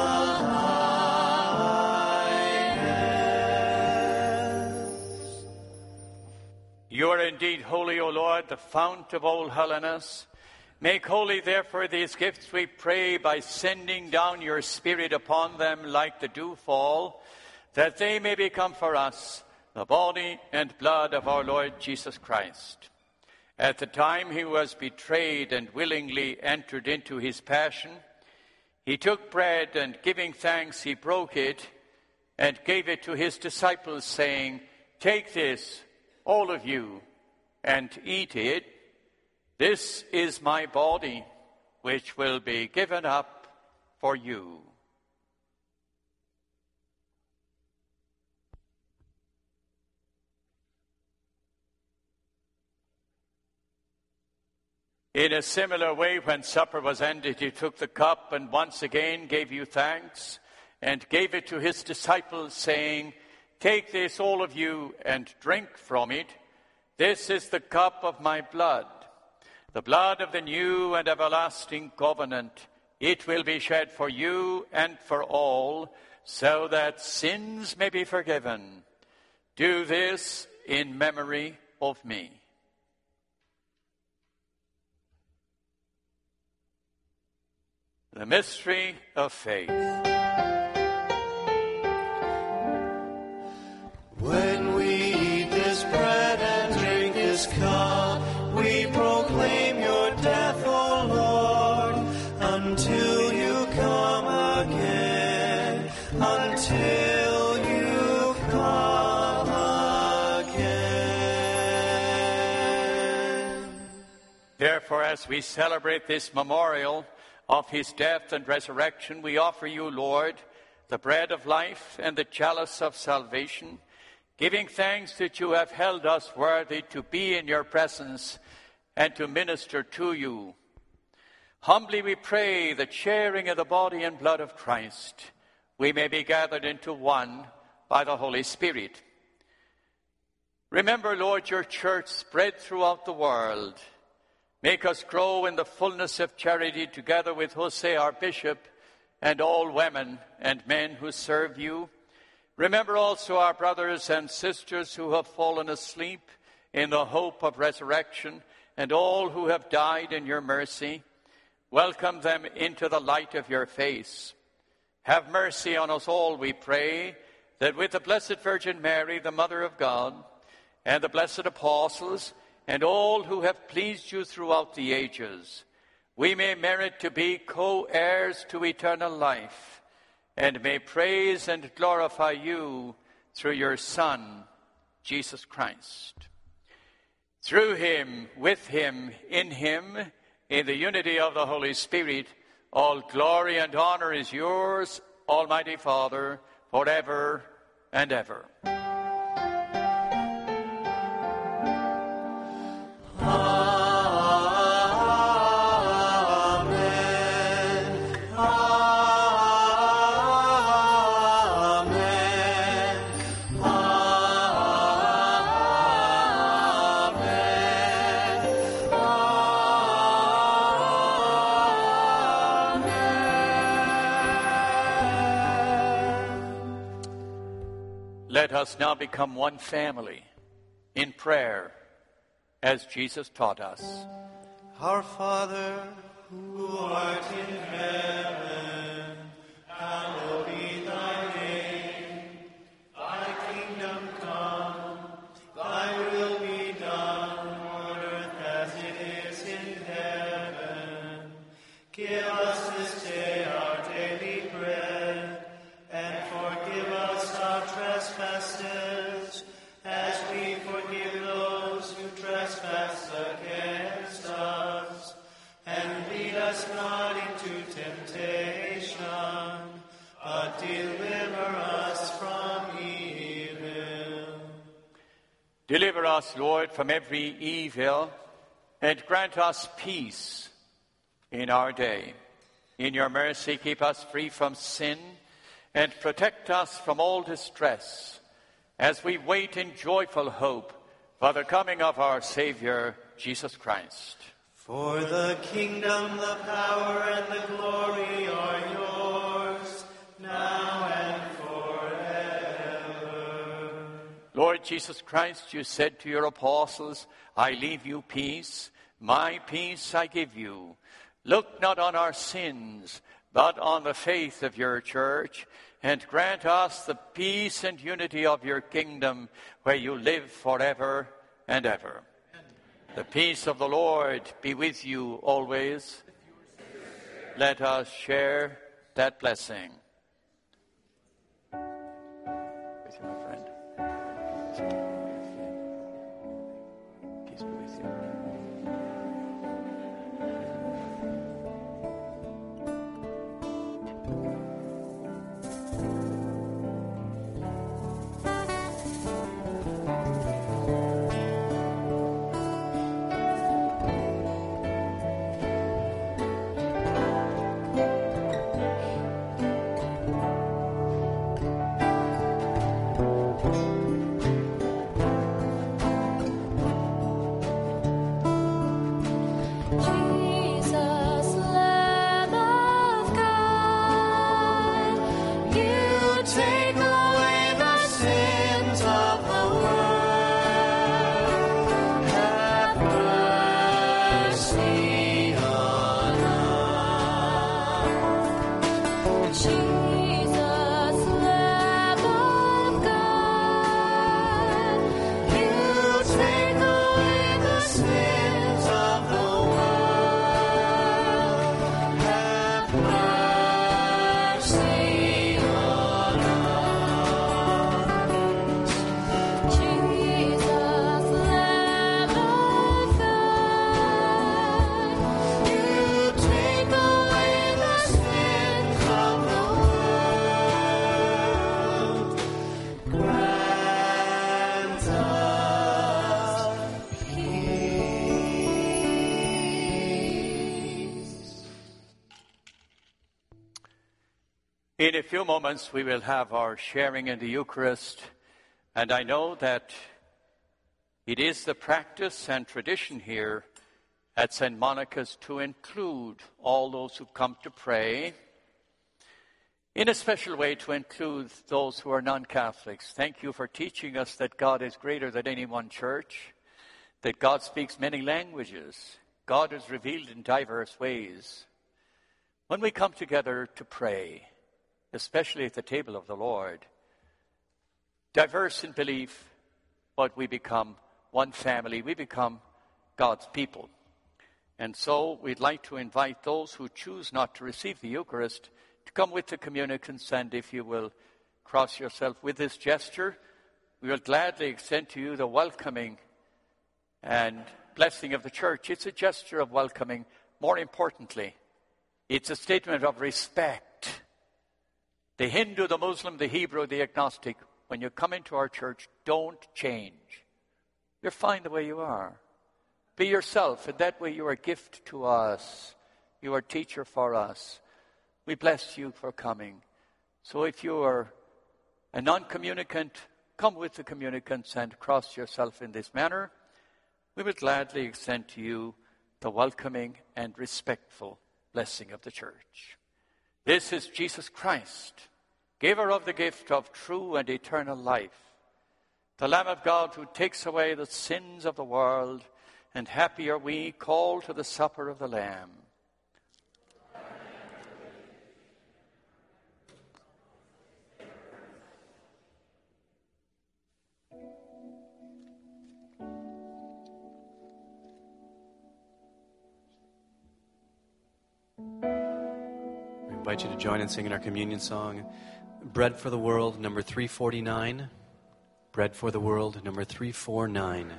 highest. You are indeed holy, O Lord, the fount of all holiness. Make holy, therefore, these gifts, we pray, by sending down your Spirit upon them like the dewfall, that they may become for us the body and blood of our Lord Jesus Christ. At the time he was betrayed and willingly entered into his passion, he took bread, and giving thanks, he broke it and gave it to his disciples, saying, "Take this, all of you, and eat it. This is my body, which will be given up for you." In a similar way, when supper was ended, he took the cup and once again gave you thanks and gave it to his disciples, saying, Take this, all of you, and drink from it. This is the cup of my blood, the blood of the new and everlasting covenant. It will be shed for you and for all, so that sins may be forgiven. Do this in memory of me. The mystery of faith. When we eat this bread and drink this cup, we proclaim your death, O Lord, until you come again, until you come again. Therefore, as we celebrate this memorial of his death and resurrection, we offer you, Lord, the bread of life and the chalice of salvation, giving thanks that you have held us worthy to be in your presence and to minister to you. Humbly we pray that, sharing in the body and blood of Christ, we may be gathered into one by the Holy Spirit. Remember, Lord, your church spread throughout the world. Make us grow in the fullness of charity together with Jose, our bishop, and all women and men who serve you. Remember also our brothers and sisters who have fallen asleep in the hope of resurrection, and all who have died in your mercy. Welcome them into the light of your face. Have mercy on us all, we pray, that with the Blessed Virgin Mary, the Mother of God, and the blessed apostles, and all who have pleased you throughout the ages, we may merit to be co-heirs to eternal life, and may praise and glorify you through your Son, Jesus Christ. Through him, with him, in him, in the unity of the Holy Spirit, all glory and honor is yours, Almighty Father, forever and ever. Let us now become one family in prayer, as Jesus taught us. Our Father, who art in heaven, hallowed be thy name. Thy kingdom come, thy will be done on earth as it is in heaven. Give us this day our daily bread, and forgive us our trespasses, as we forgive those who trespass against us. And lead us not into temptation, but deliver us from evil. Deliver us, Lord, from every evil, and grant us peace in our day. In your mercy, keep us free from sin, and protect us from all distress, as we wait in joyful hope for the coming of our Savior, Jesus Christ. For the kingdom, the power, and the glory are yours, now and forever. Lord Jesus Christ, you said to your apostles, I leave you peace, my peace I give you. Look not on our sins, but on the faith of your church, and grant us the peace and unity of your kingdom, where you live forever and ever. The peace of the Lord be with you always. Let us share that blessing. With you, my friend. Peace be with you. In a few moments, we will have our sharing in the Eucharist, and I know that it is the practice and tradition here at Saint Monica's to include all those who come to pray, in a special way to include those who are non-Catholics. Thank you for teaching us that God is greater than any one church, that God speaks many languages, God is revealed in diverse ways. When we come together to pray, especially at the table of the Lord, diverse in belief, but we become one family. We become God's people. And so we'd like to invite those who choose not to receive the Eucharist to come with the communicants, and if you will cross yourself with this gesture, we will gladly extend to you the welcoming and blessing of the church. It's a gesture of welcoming. More importantly, it's a statement of respect. The Hindu, the Muslim, the Hebrew, the agnostic, when you come into our church, don't change. You're fine the way you are. Be yourself, and that way you are a gift to us. You are a teacher for us. We bless you for coming. So if you are a non-communicant, come with the communicants and cross yourself in this manner. We will gladly extend to you the welcoming and respectful blessing of the church. This is Jesus Christ, giver of the gift of true and eternal life, the Lamb of God who takes away the sins of the world, and happy are we called to the supper of the Lamb. I invite you to join in singing our communion song, Bread for the World, number three forty-nine. Bread for the World, number three forty-nine.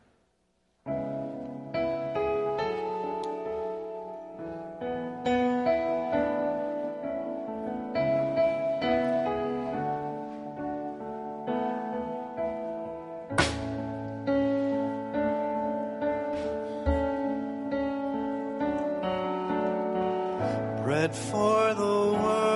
Bread for the world,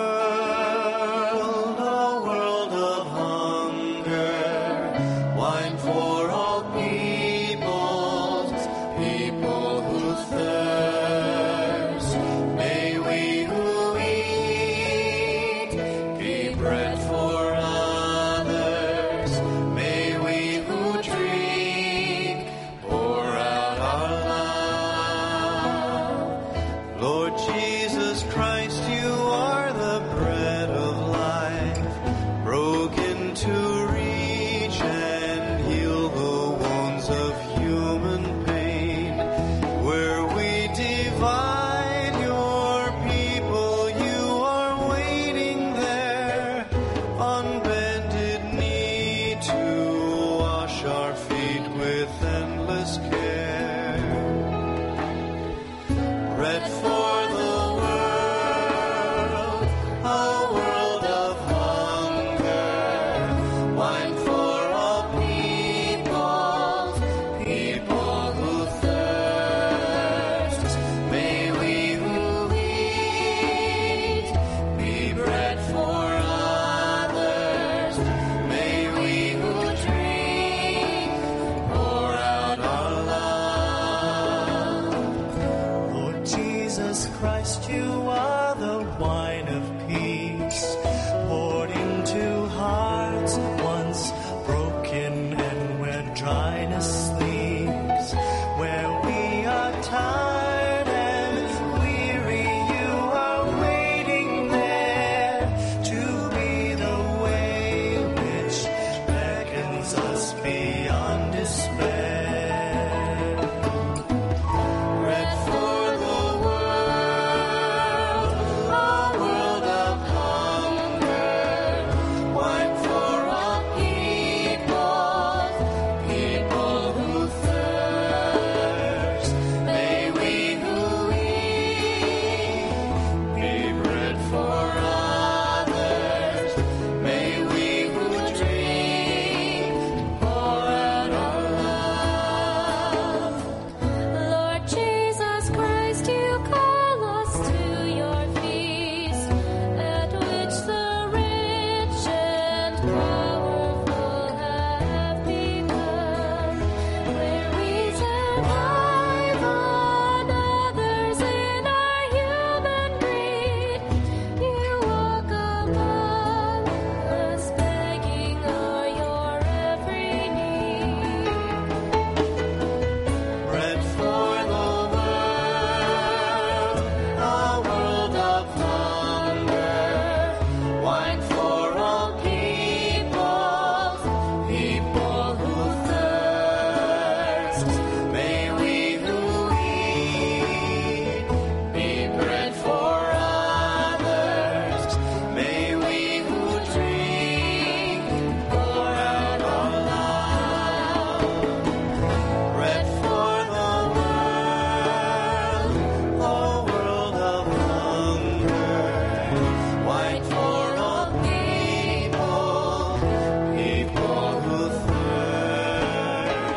a world of hunger, wine for all peoples, people who thirst. May we who eat be bread for others. May we who drink pour out our love. Lord Jesus Christ, you are the bread of life, broken to reach and heal the wounds of human pain. Where we divide your people, you are waiting there, on bended knee to wash our feet with endless care. Bread for Christ, you are the wine of peace, poured into hearts once broken and where dryness sleeps. Where we are tired and weary, you are waiting there to be the way which beckons us beyond despair. People who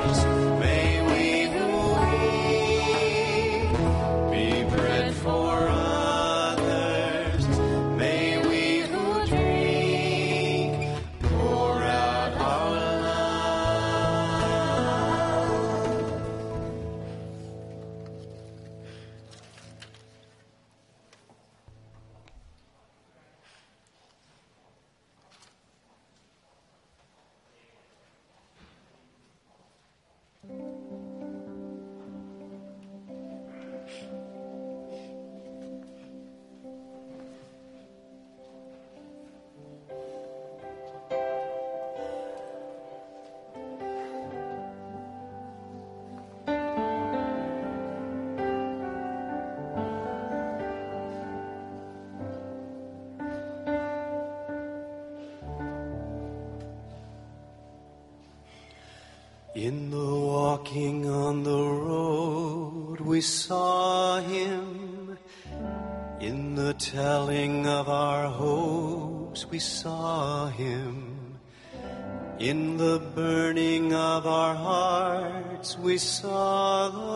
In the walking on the road we saw him. In the telling of our hopes we saw him. In the burning of our hearts we saw the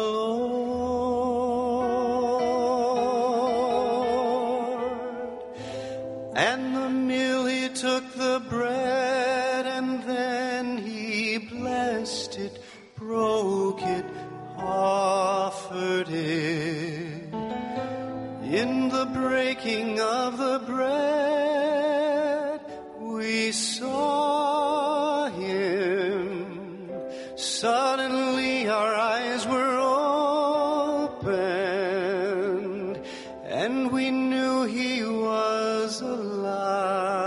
Lord. And the meal he took the bread and then he blessed it, broke it, offered it. In the breaking of the bread, we saw him. Suddenly our eyes were opened, and we knew he was alive.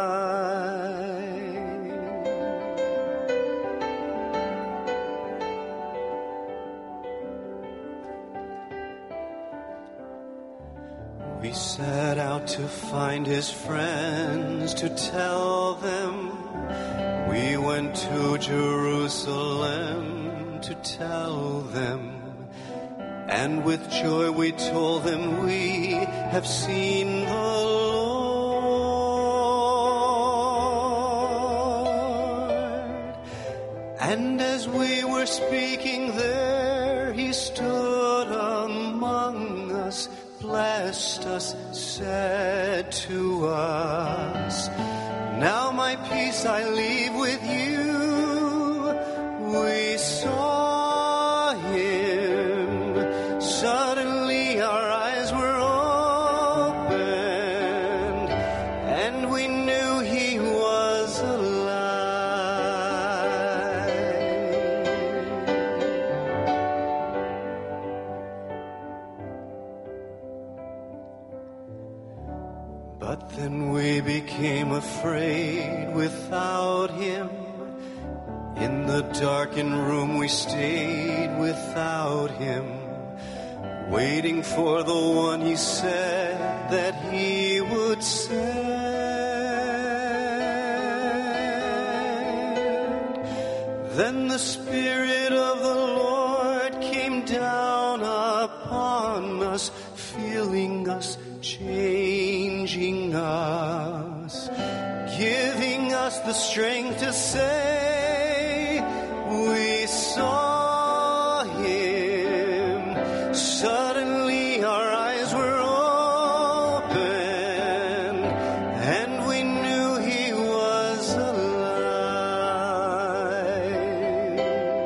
We set out to find his friends, to tell them. We went to Jerusalem to tell them. And with joy we told them we have seen the Lord. And as we were speaking there, he stood among us, blessed us, said to us, "Now my peace I leave with you." We saw him. Suddenly our eyes were opened, and we knew he was But then we became afraid without him. In the darkened room we stayed without him, waiting for the one he said that he would send. Then the Spirit of the Lord came down upon us, filling us, changing us, giving us the strength to say, we saw him. Suddenly our eyes were open, and we knew he was alive.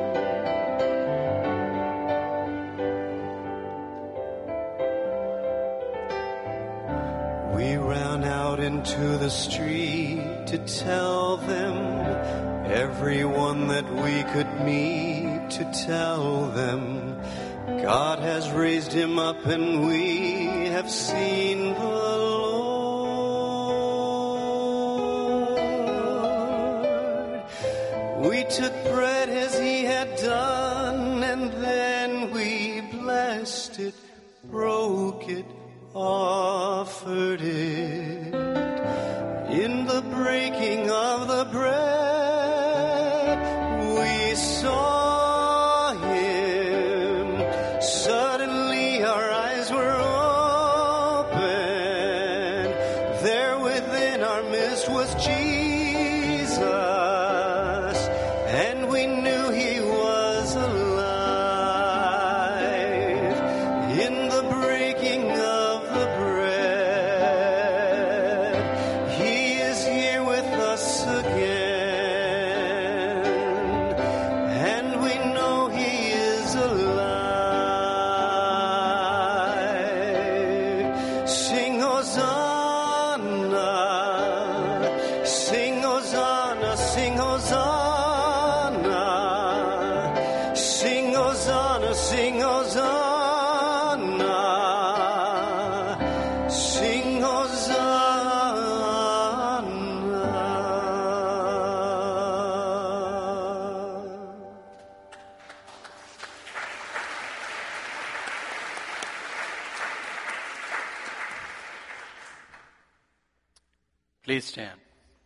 We ran out into the street to tell them, everyone that we could meet, to tell them, God has raised him up and we have seen the Lord. We took bread as he had done, and then we blessed it, broke it, offered it. In the breaking of the bread, we saw him. Suddenly our eyes were open. There within our midst was Jesus, and we knew he was Sing Hosanna, sing Hosanna, sing Hosanna. Please stand.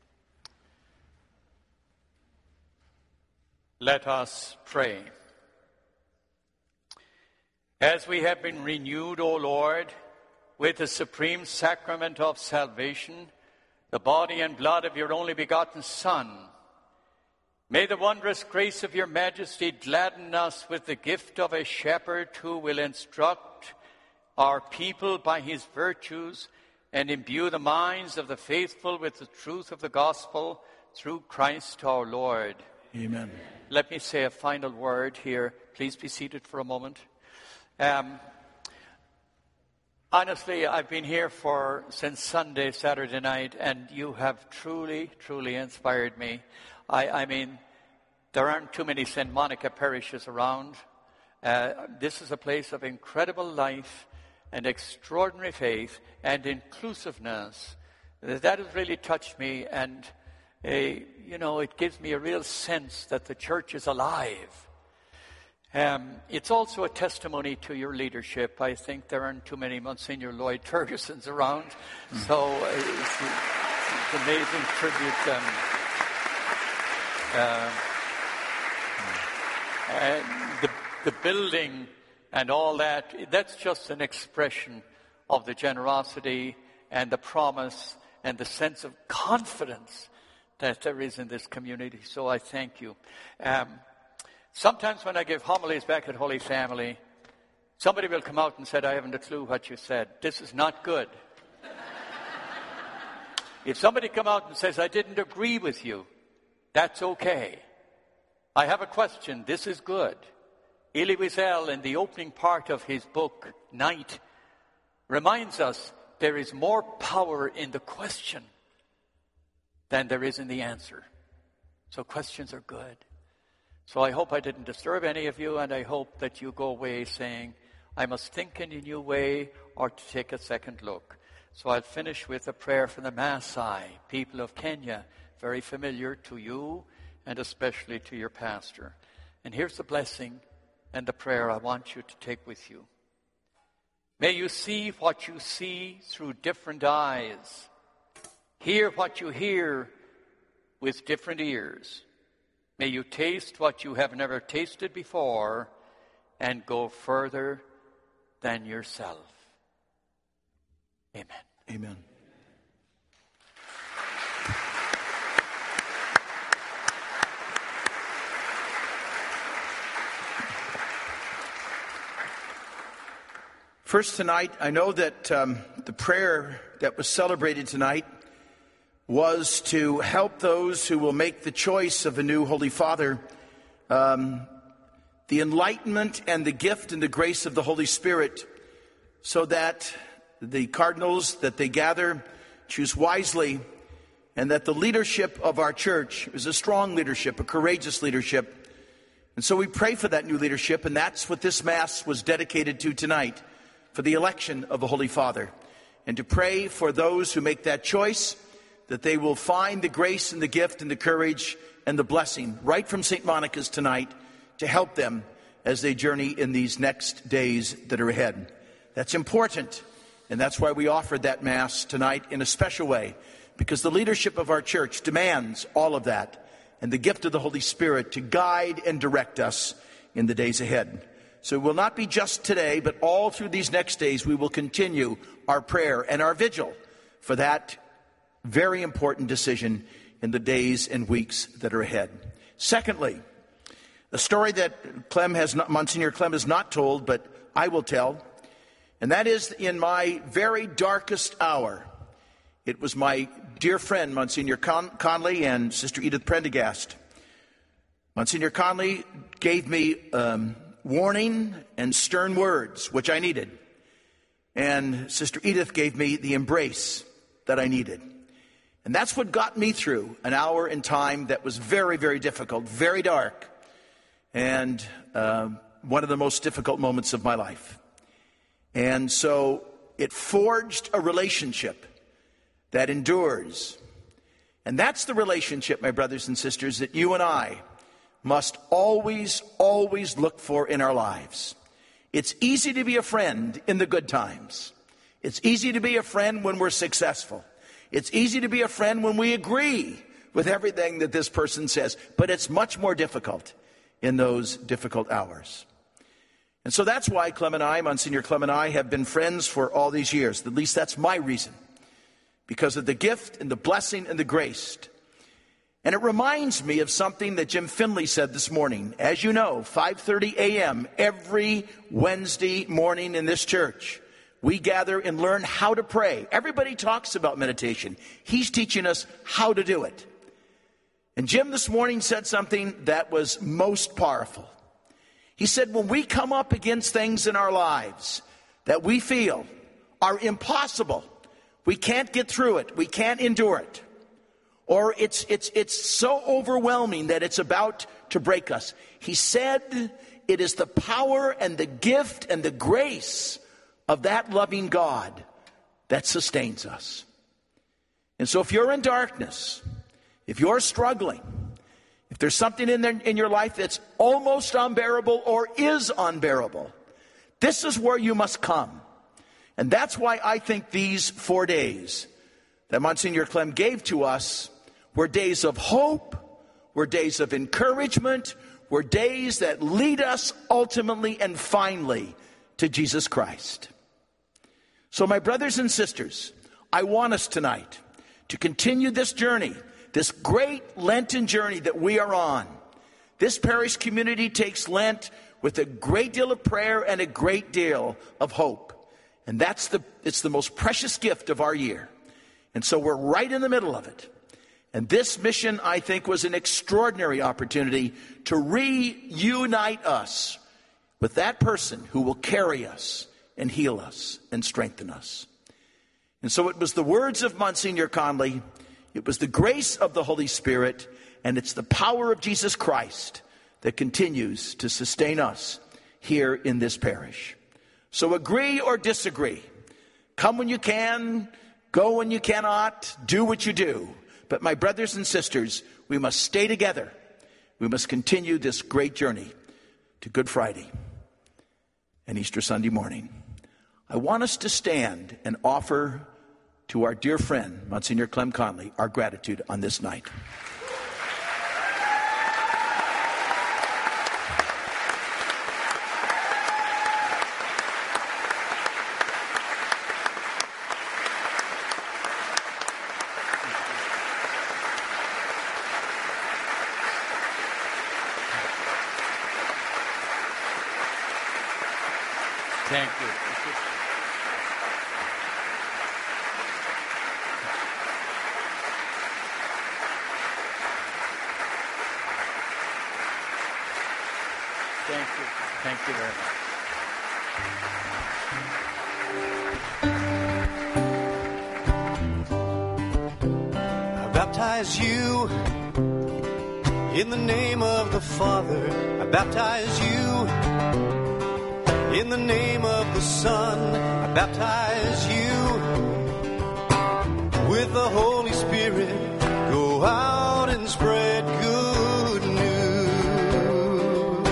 Let us pray. As we have been renewed, O Lord, with the supreme sacrament of salvation, the body and blood of your only begotten Son, may the wondrous grace of your majesty gladden us with the gift of a shepherd who will instruct our people by his virtues and imbue the minds of the faithful with the truth of the gospel through Christ our Lord. Amen. Let me say a final word here. Please be seated for a moment. Um, honestly, I've been here for since Sunday, Saturday night, and you have truly, truly inspired me. I, I mean, there aren't too many Saint Monica parishes around. Uh, this is a place of incredible life and extraordinary faith and inclusiveness. That has really touched me, and uh, you know, it gives me a real sense that the church is alive. Um, it's also a testimony to your leadership. I think there aren't too many Monsignor Lloyd Fergusons around, mm. so uh, it's, it's an amazing tribute. Um, uh, and the, the building and all that, that's just an expression of the generosity and the promise and the sense of confidence that there is in this community. So I thank you. Um, sometimes when I give homilies back at Holy Family, somebody will come out and say, I haven't a clue what you said. This is not good. If somebody come out and says, I didn't agree with you, that's okay. I have a question. This is good. Elie Wiesel, in the opening part of his book, Night, reminds us there is more power in the question than there is in the answer. So questions are good. So I hope I didn't disturb any of you, and I hope that you go away saying, I must think in a new way or to take a second look. So I'll finish with a prayer from the Maasai, people of Kenya, very familiar to you and especially to your pastor. And here's the blessing and the prayer I want you to take with you. May you see what you see through different eyes. Hear what you hear with different ears. May you taste what you have never tasted before and go further than yourself. Amen. Amen. First tonight, I know that um, the prayer that was celebrated tonight was to help those who will make the choice of a new Holy Father, um, the enlightenment and the gift and the grace of the Holy Spirit, so that the cardinals that they gather choose wisely, and that the leadership of our church is a strong leadership, a courageous leadership. And so we pray for that new leadership, and that's what this Mass was dedicated to tonight, for the election of a Holy Father, and to pray for those who make that choice, that they will find the grace and the gift and the courage and the blessing right from Saint Monica's tonight to help them as they journey in these next days that are ahead. That's important, and that's why we offered that Mass tonight in a special way, because the leadership of our church demands all of that, and the gift of the Holy Spirit to guide and direct us in the days ahead. So it will not be just today, but all through these next days we will continue our prayer and our vigil for that very important decision in the days and weeks that are ahead. Secondly, a story that Clem has not, Monsignor Clem has not told, but I will tell, and that is in my very darkest hour. It was my dear friend, Monsignor Con- Conley and Sister Edith Prendergast. Monsignor Conley gave me um, warning and stern words, which I needed. And Sister Edith gave me the embrace that I needed. And that's what got me through an hour in time that was very, very difficult, very dark. and uh, one of the most difficult moments of my life. And so it forged a relationship that endures. And that's the relationship, my brothers and sisters, that you and I must always, always look for in our lives. It's easy to be a friend in the good times. It's easy to be a friend when we're successful. It's easy to be a friend when we agree with everything that this person says. But it's much more difficult in those difficult hours. And so that's why Clem and I, Monsignor Clem and I, have been friends for all these years. At least that's my reason. Because of the gift and the blessing and the grace. And it reminds me of something that Jim Finley said this morning. As you know, five thirty a.m. every Wednesday morning in this church, we gather and learn how to pray. Everybody talks about meditation. He's teaching us how to do it. And Jim this morning said something that was most powerful. He said, when we come up against things in our lives that we feel are impossible, we can't get through it, we can't endure it, or it's it's it's so overwhelming that it's about to break us. He said it is the power and the gift and the grace of that loving God that sustains us. And so if you're in darkness, if you're struggling, if there's something in there in your life that's almost unbearable or is unbearable, this is where you must come. And that's why I think these four days that Monsignor Clem gave to us were days of hope, were days of encouragement, were days that lead us ultimately and finally to Jesus Christ. So my brothers and sisters, I want us tonight to continue this journey, this great Lenten journey that we are on. This parish community takes Lent with a great deal of prayer and a great deal of hope. And that's the, it's the most precious gift of our year. And so we're right in the middle of it. And this mission, I think, was an extraordinary opportunity to reunite us with that person who will carry us and heal us and strengthen us. And so it was the words of Monsignor Conley, it was the grace of the Holy Spirit, and it's the power of Jesus Christ that continues to sustain us here in this parish. So agree or disagree. Come when you can, go when you cannot, do what you do. But my brothers and sisters, we must stay together. We must continue this great journey to Good Friday and Easter Sunday morning. I want us to stand and offer to our dear friend, Monsignor Clem Conley, our gratitude on this night. Thank you. Thank you. Thank you very I baptize you in the name of the Father. I baptize you in the name of the Son. I baptize you with the Holy Spirit. Go out and spread good news.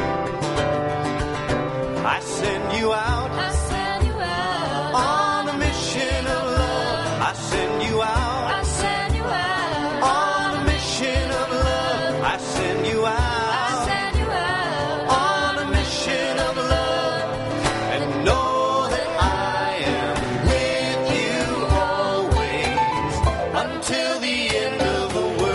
I send you out, I send you out on a mission of love. I send you out, I send you out on a mission of love. I send you out, I send you out on a mission of love. And know that I am with you always until the end of the world.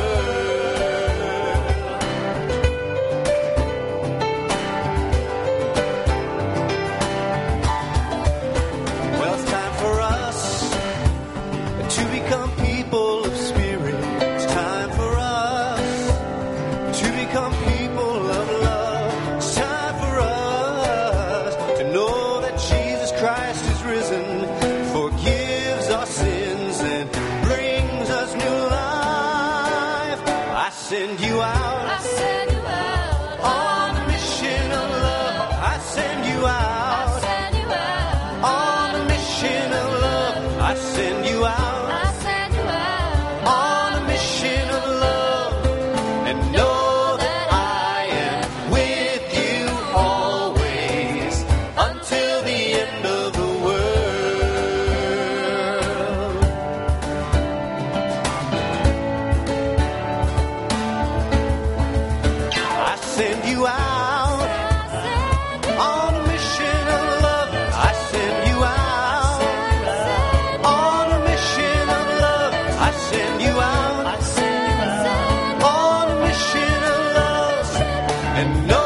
and no